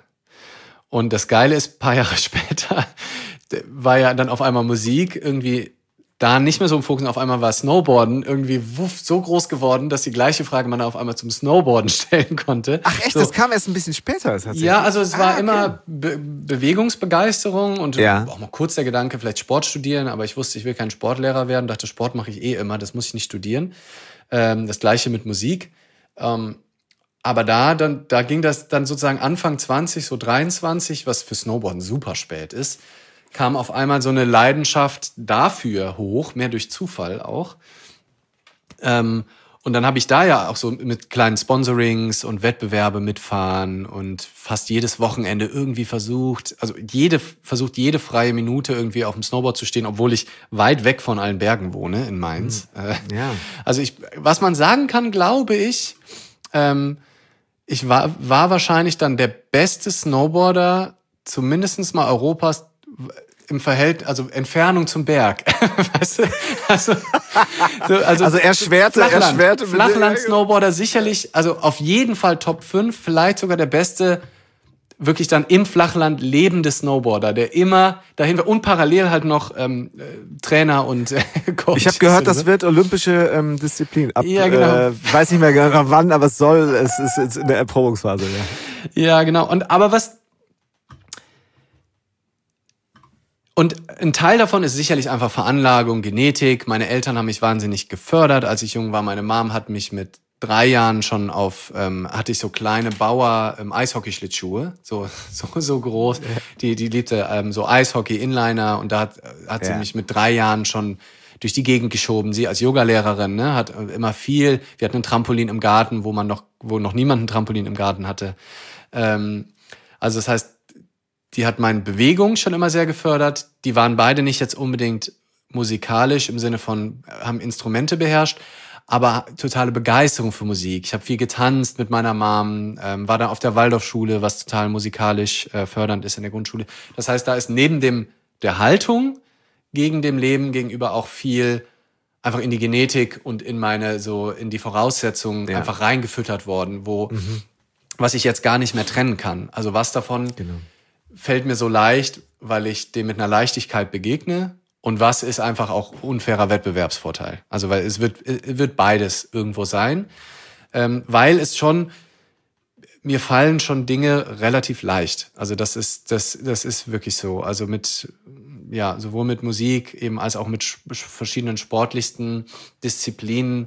Und das Geile ist, ein paar Jahre später war ja dann auf einmal Musik irgendwie da nicht mehr so im Fokus. Auf einmal war Snowboarden irgendwie so groß geworden, dass die gleiche Frage man auf einmal zum Snowboarden stellen konnte. Ach echt, so. Das kam erst ein bisschen später tatsächlich. Ja, also es war immer Bewegungsbegeisterung und auch mal kurz der Gedanke, vielleicht Sport studieren, aber ich wusste, ich will kein Sportlehrer werden, dachte, Sport mache ich immer, das muss ich nicht studieren. Das Gleiche mit Musik. Aber da ging das dann sozusagen Anfang 20, so 23, was für Snowboarden super spät ist, kam auf einmal so eine Leidenschaft dafür hoch, mehr durch Zufall auch. Und dann habe ich da ja auch so mit kleinen Sponsorings und Wettbewerbe mitfahren und fast jedes Wochenende irgendwie versucht, jede freie Minute irgendwie auf dem Snowboard zu stehen, obwohl ich weit weg von allen Bergen wohne in Mainz. Ja. Also was man sagen kann, glaube ich, ich war wahrscheinlich dann der beste Snowboarder, zumindest mal Europas, im Verhältnis, also Entfernung zum Berg. Weißt du? Also erschwerte Flachland-Snowboarder sicherlich, also auf jeden Fall Top 5, vielleicht sogar der beste, wirklich dann im Flachland lebende Snowboarder, der immer dahin war und parallel halt noch Trainer und Coach. Ich habe gehört, das wird olympische Disziplin. Ja, genau. Weiß nicht mehr genau wann, aber es ist jetzt in der Erprobungsphase. Ja, genau. Und ein Teil davon ist sicherlich einfach Veranlagung, Genetik. Meine Eltern haben mich wahnsinnig gefördert, als ich jung war. Meine Mom hat mich mit 3 Jahren schon hatte ich so kleine Eishockey-Schlittschuhe, so groß. Die liebte so Eishockey-Inliner und da hat sie mich mit 3 Jahren schon durch die Gegend geschoben. Sie als Yogalehrerin, ne, hat immer wir hatten ein Trampolin im Garten, wo noch niemand ein Trampolin im Garten hatte. Also das heißt, die hat meine Bewegung schon immer sehr gefördert. Die waren beide nicht jetzt unbedingt musikalisch im Sinne von, haben Instrumente beherrscht, aber totale Begeisterung für Musik. Ich habe viel getanzt mit meiner Mom, war da auf der Waldorfschule, was total musikalisch fördernd ist in der Grundschule. Das heißt, da ist neben der Haltung gegen dem Leben gegenüber auch viel einfach in die Genetik und in die Voraussetzungen einfach reingefüttert worden, was ich jetzt gar nicht mehr trennen kann. Also was davon fällt mir so leicht, weil ich dem mit einer Leichtigkeit begegne. Und was ist einfach auch unfairer Wettbewerbsvorteil? Also weil es wird beides irgendwo sein, weil mir fallen schon Dinge relativ leicht. Also das ist wirklich so. Also sowohl mit Musik eben als auch mit verschiedenen sportlichsten Disziplinen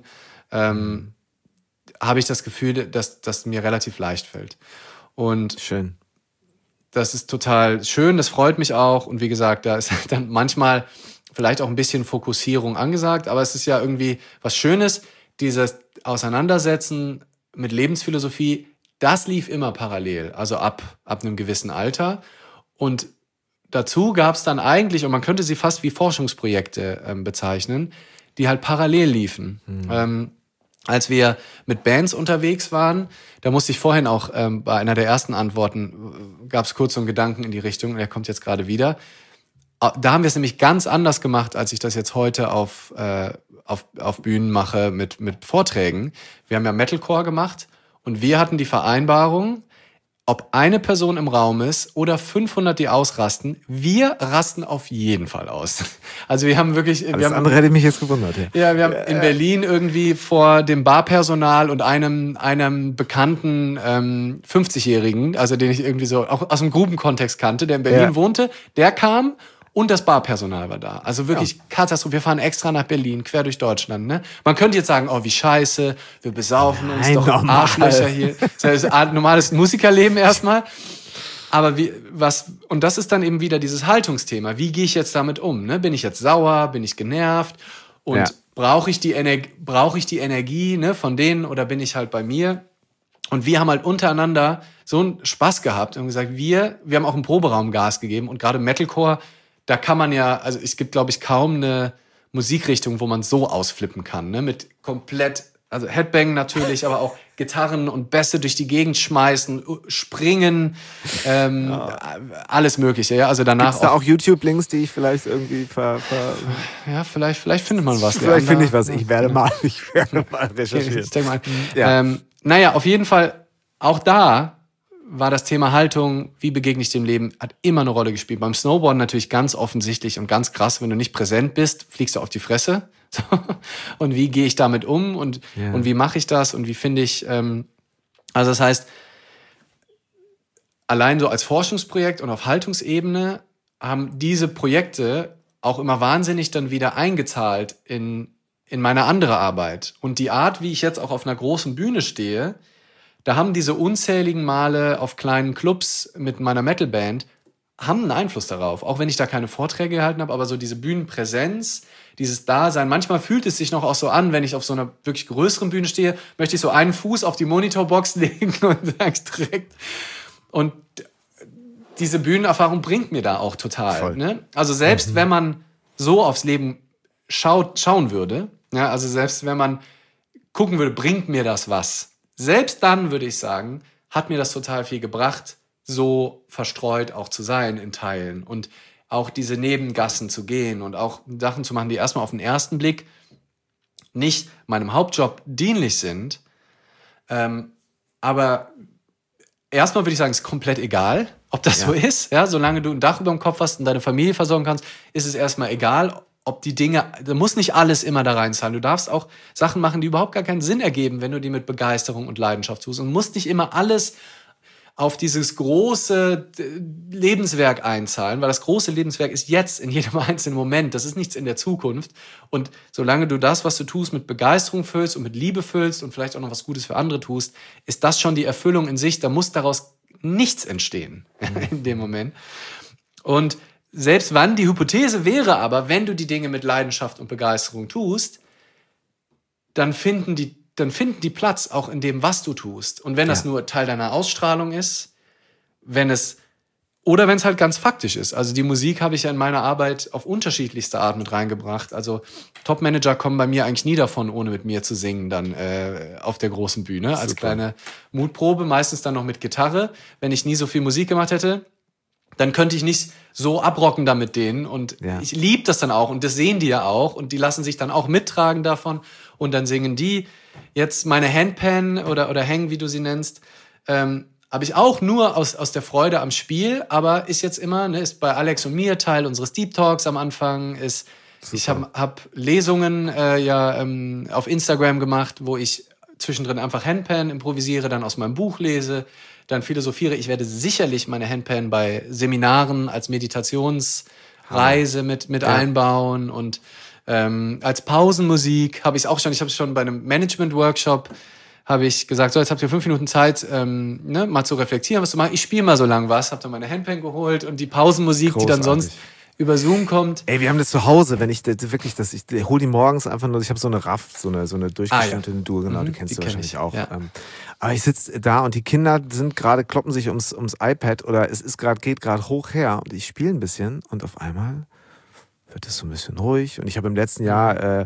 habe ich das Gefühl, dass das mir relativ leicht fällt. Und schön. Das ist total schön, das freut mich auch. Und wie gesagt, da ist dann manchmal vielleicht auch ein bisschen Fokussierung angesagt, aber es ist ja irgendwie was Schönes, dieses Auseinandersetzen mit Lebensphilosophie, das lief immer parallel, also ab einem gewissen Alter. Und dazu gab es dann eigentlich, und man könnte sie fast wie Forschungsprojekte bezeichnen, die halt parallel liefen. Als wir mit Bands unterwegs waren, da musste ich vorhin auch bei einer der ersten Antworten, gab es kurz so einen Gedanken in die Richtung, und der kommt jetzt gerade wieder. Da haben wir es nämlich ganz anders gemacht, als ich das jetzt heute auf Bühnen mache mit Vorträgen. Wir haben ja Metalcore gemacht und wir hatten die Vereinbarung, ob eine Person im Raum ist oder 500, die ausrasten, wir rasten auf jeden Fall aus. Also wir haben wirklich... Alles andere hätte mich jetzt gewundert. Ja, wir haben in Berlin irgendwie vor dem Barpersonal und einem bekannten 50-Jährigen, also den ich irgendwie so auch aus dem Grubenkontext kannte, der in Berlin wohnte, der kam und das Barpersonal war da. Also wirklich Katastrophe. Wir fahren extra nach Berlin, quer durch Deutschland. Ne? Man könnte jetzt sagen, oh, wie scheiße, wir besaufen uns doch Arschlöcher hier. Das ist ein normales Musikerleben erstmal. Aber und das ist dann eben wieder dieses Haltungsthema. Wie gehe ich jetzt damit um? Ne? Bin ich jetzt sauer? Bin ich genervt? Und brauche ich die Energie ne, von denen oder bin ich halt bei mir? Und wir haben halt untereinander so einen Spaß gehabt und gesagt, wir haben auch im Proberaum Gas gegeben und gerade Metalcore, da kann man also es gibt, glaube ich, kaum eine Musikrichtung, wo man so ausflippen kann, ne? Mit komplett, also Headbang natürlich, aber auch Gitarren und Bässe durch die Gegend schmeißen, springen, alles Mögliche, ja. Also danach. Gibt's da auch YouTube-Links, die ich vielleicht irgendwie Ja, vielleicht findet man was. Vielleicht finde ich was. Ich werde mal recherchieren. Ich denke mal. Naja, auf jeden Fall, auch da war das Thema Haltung, wie begegne ich dem Leben, hat immer eine Rolle gespielt. Beim Snowboarden natürlich ganz offensichtlich und ganz krass, wenn du nicht präsent bist, fliegst du auf die Fresse. So. Und wie gehe ich damit um und wie mache ich das und wie finde ich, also das heißt, allein so als Forschungsprojekt und auf Haltungsebene haben diese Projekte auch immer wahnsinnig dann wieder eingezahlt in meine andere Arbeit. Und die Art, wie ich jetzt auch auf einer großen Bühne stehe, da haben diese unzähligen Male auf kleinen Clubs mit meiner Metalband haben einen Einfluss darauf. Auch wenn ich da keine Vorträge gehalten habe, aber so diese Bühnenpräsenz, dieses Dasein. Manchmal fühlt es sich noch auch so an, wenn ich auf so einer wirklich größeren Bühne stehe, möchte ich so einen Fuß auf die Monitorbox legen und sag's direkt. Und diese Bühnenerfahrung bringt mir da auch total. Ne? Also selbst wenn man so aufs Leben schauen würde, ja, also selbst wenn man gucken würde, bringt mir das was? Selbst dann würde ich sagen, hat mir das total viel gebracht, so verstreut auch zu sein in Teilen und auch diese Nebengassen zu gehen und auch Sachen zu machen, die erstmal auf den ersten Blick nicht meinem Hauptjob dienlich sind. Aber erstmal würde ich sagen, es ist komplett egal, ob das so ist. Ja, solange du ein Dach über dem Kopf hast und deine Familie versorgen kannst, ist es erstmal egal, ob die Dinge, da muss nicht alles immer da reinzahlen. Du darfst auch Sachen machen, die überhaupt gar keinen Sinn ergeben, wenn du die mit Begeisterung und Leidenschaft tust. Und musst nicht immer alles auf dieses große Lebenswerk einzahlen, weil das große Lebenswerk ist jetzt in jedem einzelnen Moment. Das ist nichts in der Zukunft. Und solange du das, was du tust, mit Begeisterung füllst und mit Liebe füllst und vielleicht auch noch was Gutes für andere tust, ist das schon die Erfüllung in sich. Da muss daraus nichts entstehen in dem Moment. Und selbst wann, die Hypothese wäre aber, wenn du die Dinge mit Leidenschaft und Begeisterung tust, dann finden die Platz auch in dem, was du tust. Und wenn das nur Teil deiner Ausstrahlung ist, wenn es halt ganz faktisch ist. Also die Musik habe ich ja in meiner Arbeit auf unterschiedlichste Art mit reingebracht. Also Top-Manager kommen bei mir eigentlich nie davon, ohne mit mir zu singen dann auf der großen Bühne. Super. Als kleine Mutprobe, meistens dann noch mit Gitarre. Wenn ich nie so viel Musik gemacht hätte, dann könnte ich nicht so abrocken da mit denen. Und ich liebe das dann auch. Und das sehen die ja auch. Und die lassen sich dann auch mittragen davon. Und dann singen die. Jetzt meine Handpan oder Hang, wie du sie nennst, habe ich auch nur aus der Freude am Spiel. Aber ist jetzt immer, ne, ist bei Alex und mir Teil unseres Deep Talks am Anfang. Ich hab Lesungen auf Instagram gemacht, wo ich zwischendrin einfach Handpan improvisiere, dann aus meinem Buch lese, dann philosophiere. Ich werde sicherlich meine Handpan bei Seminaren als Meditationsreise mit einbauen und als Pausenmusik habe ich es auch schon. Ich habe es schon bei einem Management-Workshop habe ich gesagt, so jetzt habt ihr 5 Minuten Zeit, mal zu reflektieren, was zu machen. Ich spiele mal so lang was, habe dann meine Handpan geholt und die Pausenmusik, die dann sonst über Zoom kommt. Ey, wir haben das zu Hause, wenn ich ich hole die morgens einfach nur, ich habe so eine Raff, so eine durchgeschnittene Dur, genau, die kennst du wahrscheinlich auch. Ja. Aber ich sitze da und die Kinder kloppen sich ums iPad oder geht gerade hoch her und ich spiele ein bisschen und auf einmal wird es so ein bisschen ruhig. Und ich habe im letzten Jahr,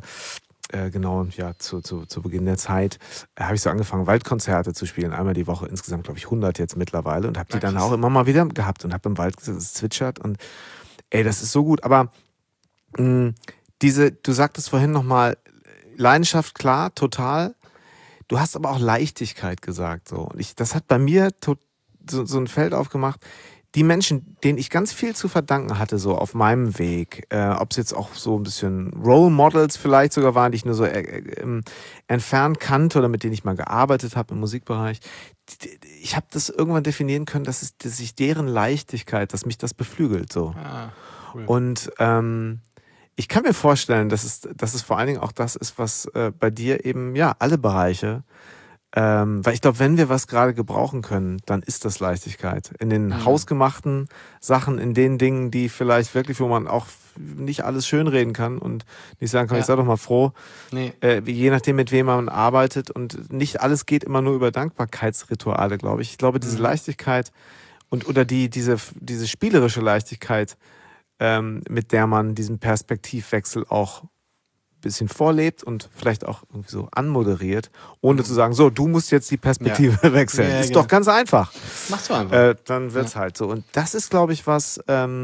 zu Beginn der Zeit, habe ich so angefangen, Waldkonzerte zu spielen. Einmal die Woche, insgesamt, glaube ich, 100 jetzt mittlerweile. Und habe die dann auch immer mal wieder gehabt und habe im Wald zwitschert. Und ey, das ist so gut. Aber du sagtest vorhin nochmal, Leidenschaft, klar, total. Du hast aber auch Leichtigkeit gesagt. So. Und das hat bei mir so ein Feld aufgemacht. Die Menschen, denen ich ganz viel zu verdanken hatte, so auf meinem Weg, ob es jetzt auch so ein bisschen Role Models vielleicht sogar waren, die ich nur so entfernt kannte oder mit denen ich mal gearbeitet habe im Musikbereich. Ich habe das irgendwann definieren können, dass ich deren Leichtigkeit, dass mich das beflügelt. So. Ah, cool. Und ich kann mir vorstellen, dass es vor allen Dingen auch das ist, was bei dir eben, alle Bereiche, weil ich glaube, wenn wir was gerade gebrauchen können, dann ist das Leichtigkeit. In den hausgemachten Sachen, in den Dingen, die vielleicht wirklich, wo man auch nicht alles schönreden kann und nicht sagen kann, ich sei doch mal froh, je nachdem, mit wem man arbeitet. Und nicht alles geht immer nur über Dankbarkeitsrituale, glaube ich. Ich glaube, diese Leichtigkeit oder diese spielerische Leichtigkeit, mit der man diesen Perspektivwechsel auch bisschen vorlebt und vielleicht auch irgendwie so anmoderiert, ohne zu sagen, so, du musst jetzt die Perspektive wechseln. Ja, ist doch ganz einfach. Mach's so einfach. Dann wird's halt so. Und das ist, glaube ich, was,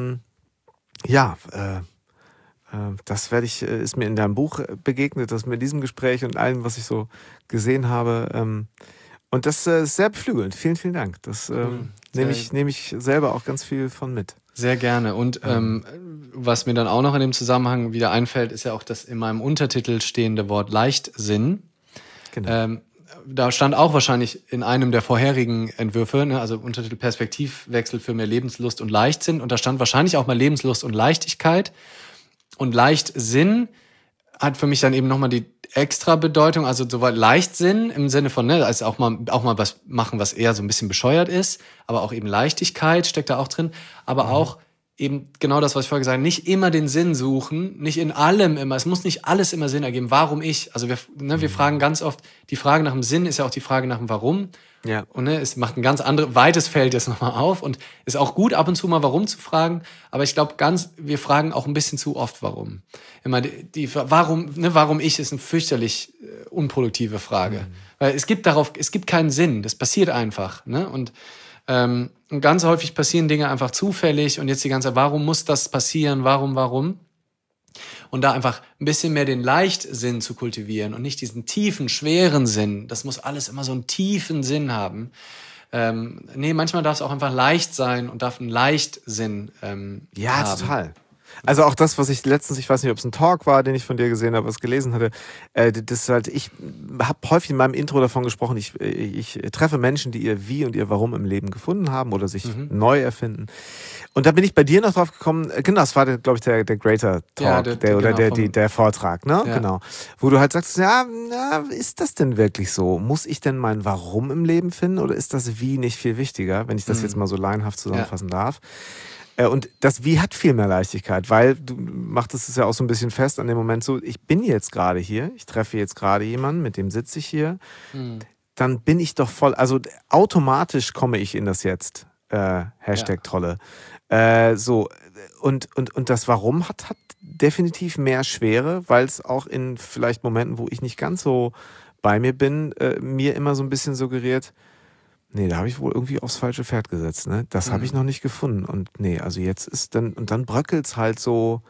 das ist mir in deinem Buch begegnet, das mit diesem Gespräch und allem, was ich so gesehen habe. Und das ist sehr beflügelnd. Vielen, vielen Dank. Das nehme ich selber auch ganz viel von mit. Sehr gerne. Und was mir dann auch noch in dem Zusammenhang wieder einfällt, ist ja auch das in meinem Untertitel stehende Wort Leichtsinn. Genau. Da stand auch wahrscheinlich in einem der vorherigen Entwürfe, ne, also Untertitel Perspektivwechsel für mehr Lebenslust und Leichtsinn. Und da stand wahrscheinlich auch mal Lebenslust und Leichtigkeit. Und Leichtsinn hat für mich dann eben nochmal die extra Bedeutung, also soweit Leichtsinn im Sinne von, ne, also auch mal was machen, was eher so ein bisschen bescheuert ist, aber auch eben Leichtigkeit steckt da auch drin, aber auch eben genau das, was ich vorher gesagt habe, nicht immer den Sinn suchen, nicht in allem immer, es muss nicht alles immer Sinn ergeben, warum ich, also wir fragen ganz oft, die Frage nach dem Sinn ist ja auch die Frage nach dem Warum. Ja. Und es macht ein ganz weites Feld jetzt nochmal auf und ist auch gut, ab und zu mal Warum zu fragen, aber ich glaube wir fragen auch ein bisschen zu oft Warum. Immer warum ich ist eine fürchterlich unproduktive Frage, weil es gibt keinen Sinn, das passiert einfach, ne? Und ganz häufig passieren Dinge einfach zufällig und jetzt die ganze Zeit, warum muss das passieren, warum? Und da einfach ein bisschen mehr den Leichtsinn zu kultivieren und nicht diesen tiefen, schweren Sinn. Das muss alles immer so einen tiefen Sinn haben. Manchmal darf es auch einfach leicht sein und darf einen Leichtsinn haben. Total. Also auch das, was ich letztens, ich weiß nicht, ob es ein Talk war, den ich von dir gesehen habe, was gelesen hatte, das halt, ich habe häufig in meinem Intro davon gesprochen, ich treffe Menschen, die ihr Wie und ihr Warum im Leben gefunden haben oder sich neu erfinden. Und da bin ich bei dir noch drauf gekommen, genau, das war, glaube ich, der Greater Talk, der Vortrag, ne? Ja. Genau. Wo du halt sagst, ist das denn wirklich so? Muss ich denn mein Warum im Leben finden oder ist das Wie nicht viel wichtiger, wenn ich das jetzt mal so laienhaft zusammenfassen darf? Und das Wie hat viel mehr Leichtigkeit, weil du machtest es ja auch so ein bisschen fest an dem Moment so, ich bin jetzt gerade hier, ich treffe jetzt gerade jemanden, mit dem sitze ich hier, dann bin ich doch voll, also automatisch komme ich in das Jetzt, Hashtag Trolle. Und das Warum hat definitiv mehr Schwere, weil es auch in vielleicht Momenten, wo ich nicht ganz so bei mir bin, mir immer so ein bisschen suggeriert, nee, da habe ich wohl irgendwie aufs falsche Pferd gesetzt, ne? Das habe ich noch nicht gefunden. Und nee, also jetzt ist dann bröckelt's halt so,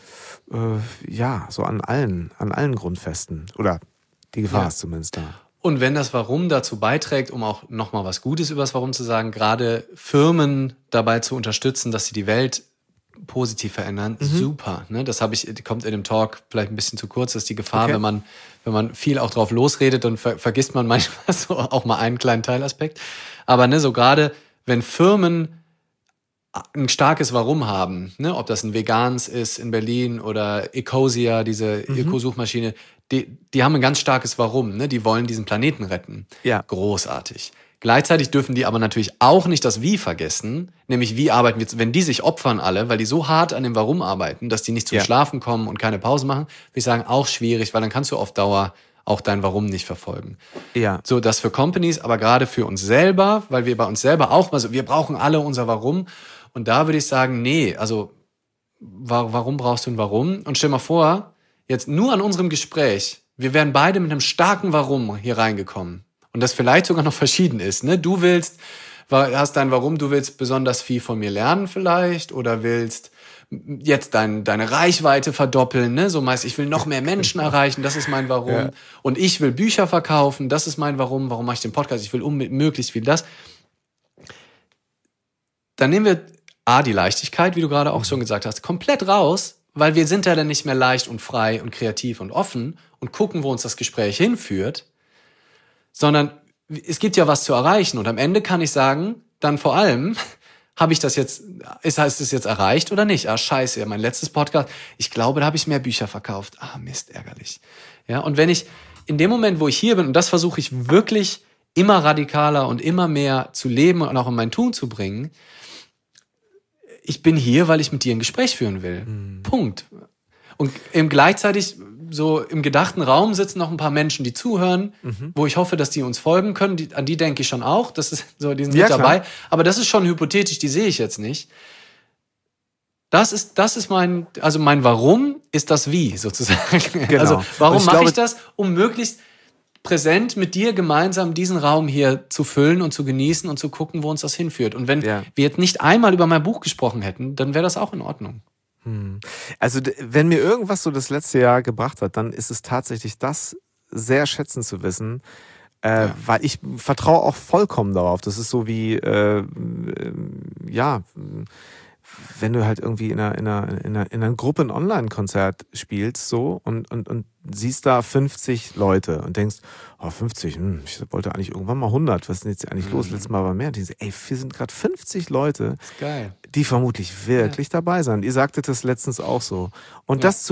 so an allen Grundfesten. Oder die Gefahr ist zumindest da. Und wenn das Warum dazu beiträgt, um auch nochmal was Gutes über das Warum zu sagen, gerade Firmen dabei zu unterstützen, dass sie die Welt positiv verändern, super. Ne? Das kommt in dem Talk vielleicht ein bisschen zu kurz, das ist die Gefahr, wenn man viel auch drauf losredet, dann vergisst man manchmal so auch mal einen kleinen Teilaspekt. Aber ne, so gerade, wenn Firmen ein starkes Warum haben, ne, ob das ein Vegans ist in Berlin oder Ecosia, diese Ökosuchmaschine, die haben ein ganz starkes Warum, ne? Die wollen diesen Planeten retten. Ja. Großartig. Gleichzeitig dürfen die aber natürlich auch nicht das Wie vergessen, nämlich wie arbeiten wir, wenn die sich opfern alle, weil die so hart an dem Warum arbeiten, dass die nicht zum Schlafen kommen und keine Pause machen, würde ich sagen, auch schwierig, weil dann kannst du auf Dauer auch dein Warum nicht verfolgen. Ja. So, das für Companies, aber gerade für uns selber, weil wir bei uns selber auch mal so, wir brauchen alle unser Warum. Und da würde ich sagen, nee, also warum brauchst du ein Warum? Und stell mal vor, jetzt nur an unserem Gespräch, wir wären beide mit einem starken Warum hier reingekommen. Und das vielleicht sogar noch verschieden ist. Ne? Du hast dein Warum, du willst besonders viel von mir lernen vielleicht oder willst jetzt deine Reichweite verdoppeln. Ne? So meist, ich will noch mehr Menschen erreichen, das ist mein Warum. Ja. Und ich will Bücher verkaufen, das ist mein Warum mache ich den Podcast, ich will möglichst viel das. Dann nehmen wir die Leichtigkeit, wie du gerade auch schon gesagt hast, komplett raus, weil wir sind ja dann nicht mehr leicht und frei und kreativ und offen und gucken, wo uns das Gespräch hinführt, sondern es gibt ja was zu erreichen und am Ende kann ich sagen, dann vor allem, heißt es jetzt erreicht oder nicht? Scheiße, mein letztes Podcast, ich glaube, da habe ich mehr Bücher verkauft. Mist, ärgerlich. Ja, und wenn ich in dem Moment, wo ich hier bin, und das versuche ich wirklich immer radikaler und immer mehr zu leben und auch in mein Tun zu bringen, ich bin hier, weil ich mit dir ein Gespräch führen will. Punkt. Und gleichzeitig so im gedachten Raum sitzen noch ein paar Menschen, die zuhören, wo ich hoffe, dass die uns folgen können. An die denke ich schon auch. Das ist so, die sind mit dabei. Aber das ist schon hypothetisch, die sehe ich jetzt nicht. Das ist mein Warum ist das Wie, sozusagen. Genau. Also, warum mache ich das? Um möglichst präsent mit dir gemeinsam diesen Raum hier zu füllen und zu genießen und zu gucken, wo uns das hinführt. Und wenn wir jetzt nicht einmal über mein Buch gesprochen hätten, dann wäre das auch in Ordnung. Also wenn mir irgendwas so das letzte Jahr gebracht hat, dann ist es tatsächlich das sehr schätzen zu wissen, Weil ich vertraue auch vollkommen darauf. Das ist so wie, wenn du halt irgendwie in einer Gruppe ein Online-Konzert spielst so und siehst da 50 Leute und denkst, 50, ich wollte eigentlich irgendwann mal 100, was ist denn jetzt eigentlich los? Letztes Mal war mehr. Und die sagen, wir sind gerade 50 Leute, geil, die vermutlich wirklich dabei sind. Ihr sagtet das letztens auch so. Und das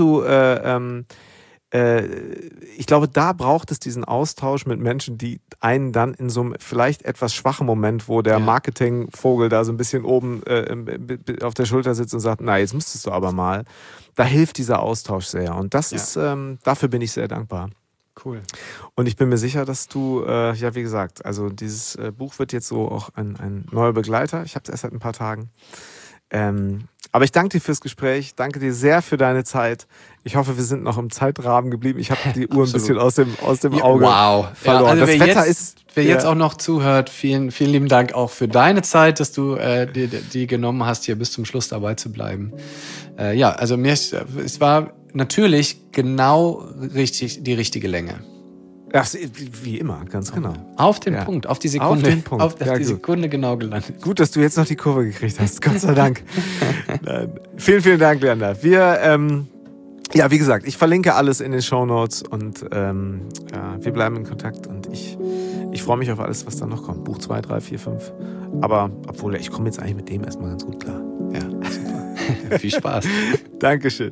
ich glaube, da braucht es diesen Austausch mit Menschen, die einen dann in so einem vielleicht etwas schwachen Moment, wo der Marketingvogel da so ein bisschen oben auf der Schulter sitzt und sagt, na, jetzt müsstest du aber mal. Da hilft dieser Austausch sehr. Und das ist, dafür bin ich sehr dankbar. Cool. Und ich bin mir sicher, dass du, wie gesagt, also dieses Buch wird jetzt so auch ein neuer Begleiter. Ich habe es erst seit ein paar Tagen. Aber ich danke dir fürs Gespräch, danke dir sehr für deine Zeit. Ich hoffe, wir sind noch im Zeitrahmen geblieben. Ich habe die Uhr ein bisschen aus dem Auge verloren. Ja, also wer jetzt auch noch zuhört, vielen, vielen lieben Dank auch für deine Zeit, dass du die genommen hast, hier bis zum Schluss dabei zu bleiben. Also es war natürlich genau die richtige Länge. Ach, wie immer, ganz genau. Auf den Punkt, auf die Sekunde. Auf den Punkt. Auf die Sekunde genau gelandet. Gut, dass du jetzt noch die Kurve gekriegt hast. Gott sei Dank. Vielen, vielen Dank, Leander. Wir, wie gesagt, ich verlinke alles in den Shownotes und wir bleiben in Kontakt und ich freue mich auf alles, was da noch kommt. Buch 2, 3, 4, 5. Aber obwohl, ich komme jetzt eigentlich mit dem erstmal ganz gut klar. Ja, super. Viel Spaß. Dankeschön.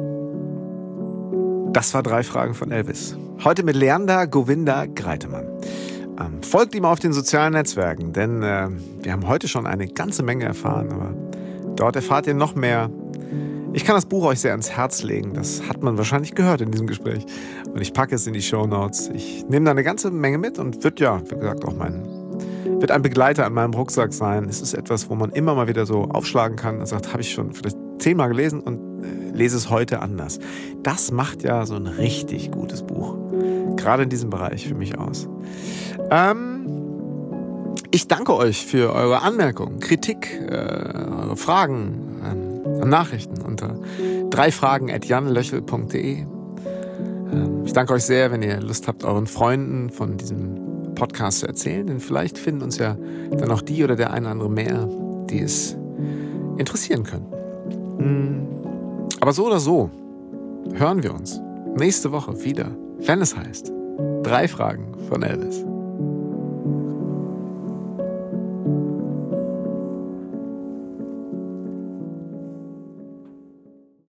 Das war 3 Fragen von Elvis. Heute mit Leander Govinda Greitemann. Folgt ihm auf den sozialen Netzwerken, denn wir haben heute schon eine ganze Menge erfahren, aber dort erfahrt ihr noch mehr. Ich kann das Buch euch sehr ans Herz legen, das hat man wahrscheinlich gehört in diesem Gespräch. Und ich packe es in die Shownotes. Ich nehme da eine ganze Menge mit und wird wie gesagt, auch wird ein Begleiter an meinem Rucksack sein. Es ist etwas, wo man immer mal wieder so aufschlagen kann und sagt, habe ich schon vielleicht 10-mal gelesen und lese es heute anders. Das macht ja so ein richtig gutes Buch. Gerade in diesem Bereich für mich aus. Ich danke euch für eure Anmerkungen, Kritik, eure Fragen und Nachrichten unter 3fragen@janlöchel.de. Ich danke euch sehr, wenn ihr Lust habt, euren Freunden von diesem Podcast zu erzählen, denn vielleicht finden uns ja dann auch die oder der eine oder andere mehr, die es interessieren könnten. Aber so oder so hören wir uns nächste Woche wieder, wenn es heißt 3 Fragen von Elvis.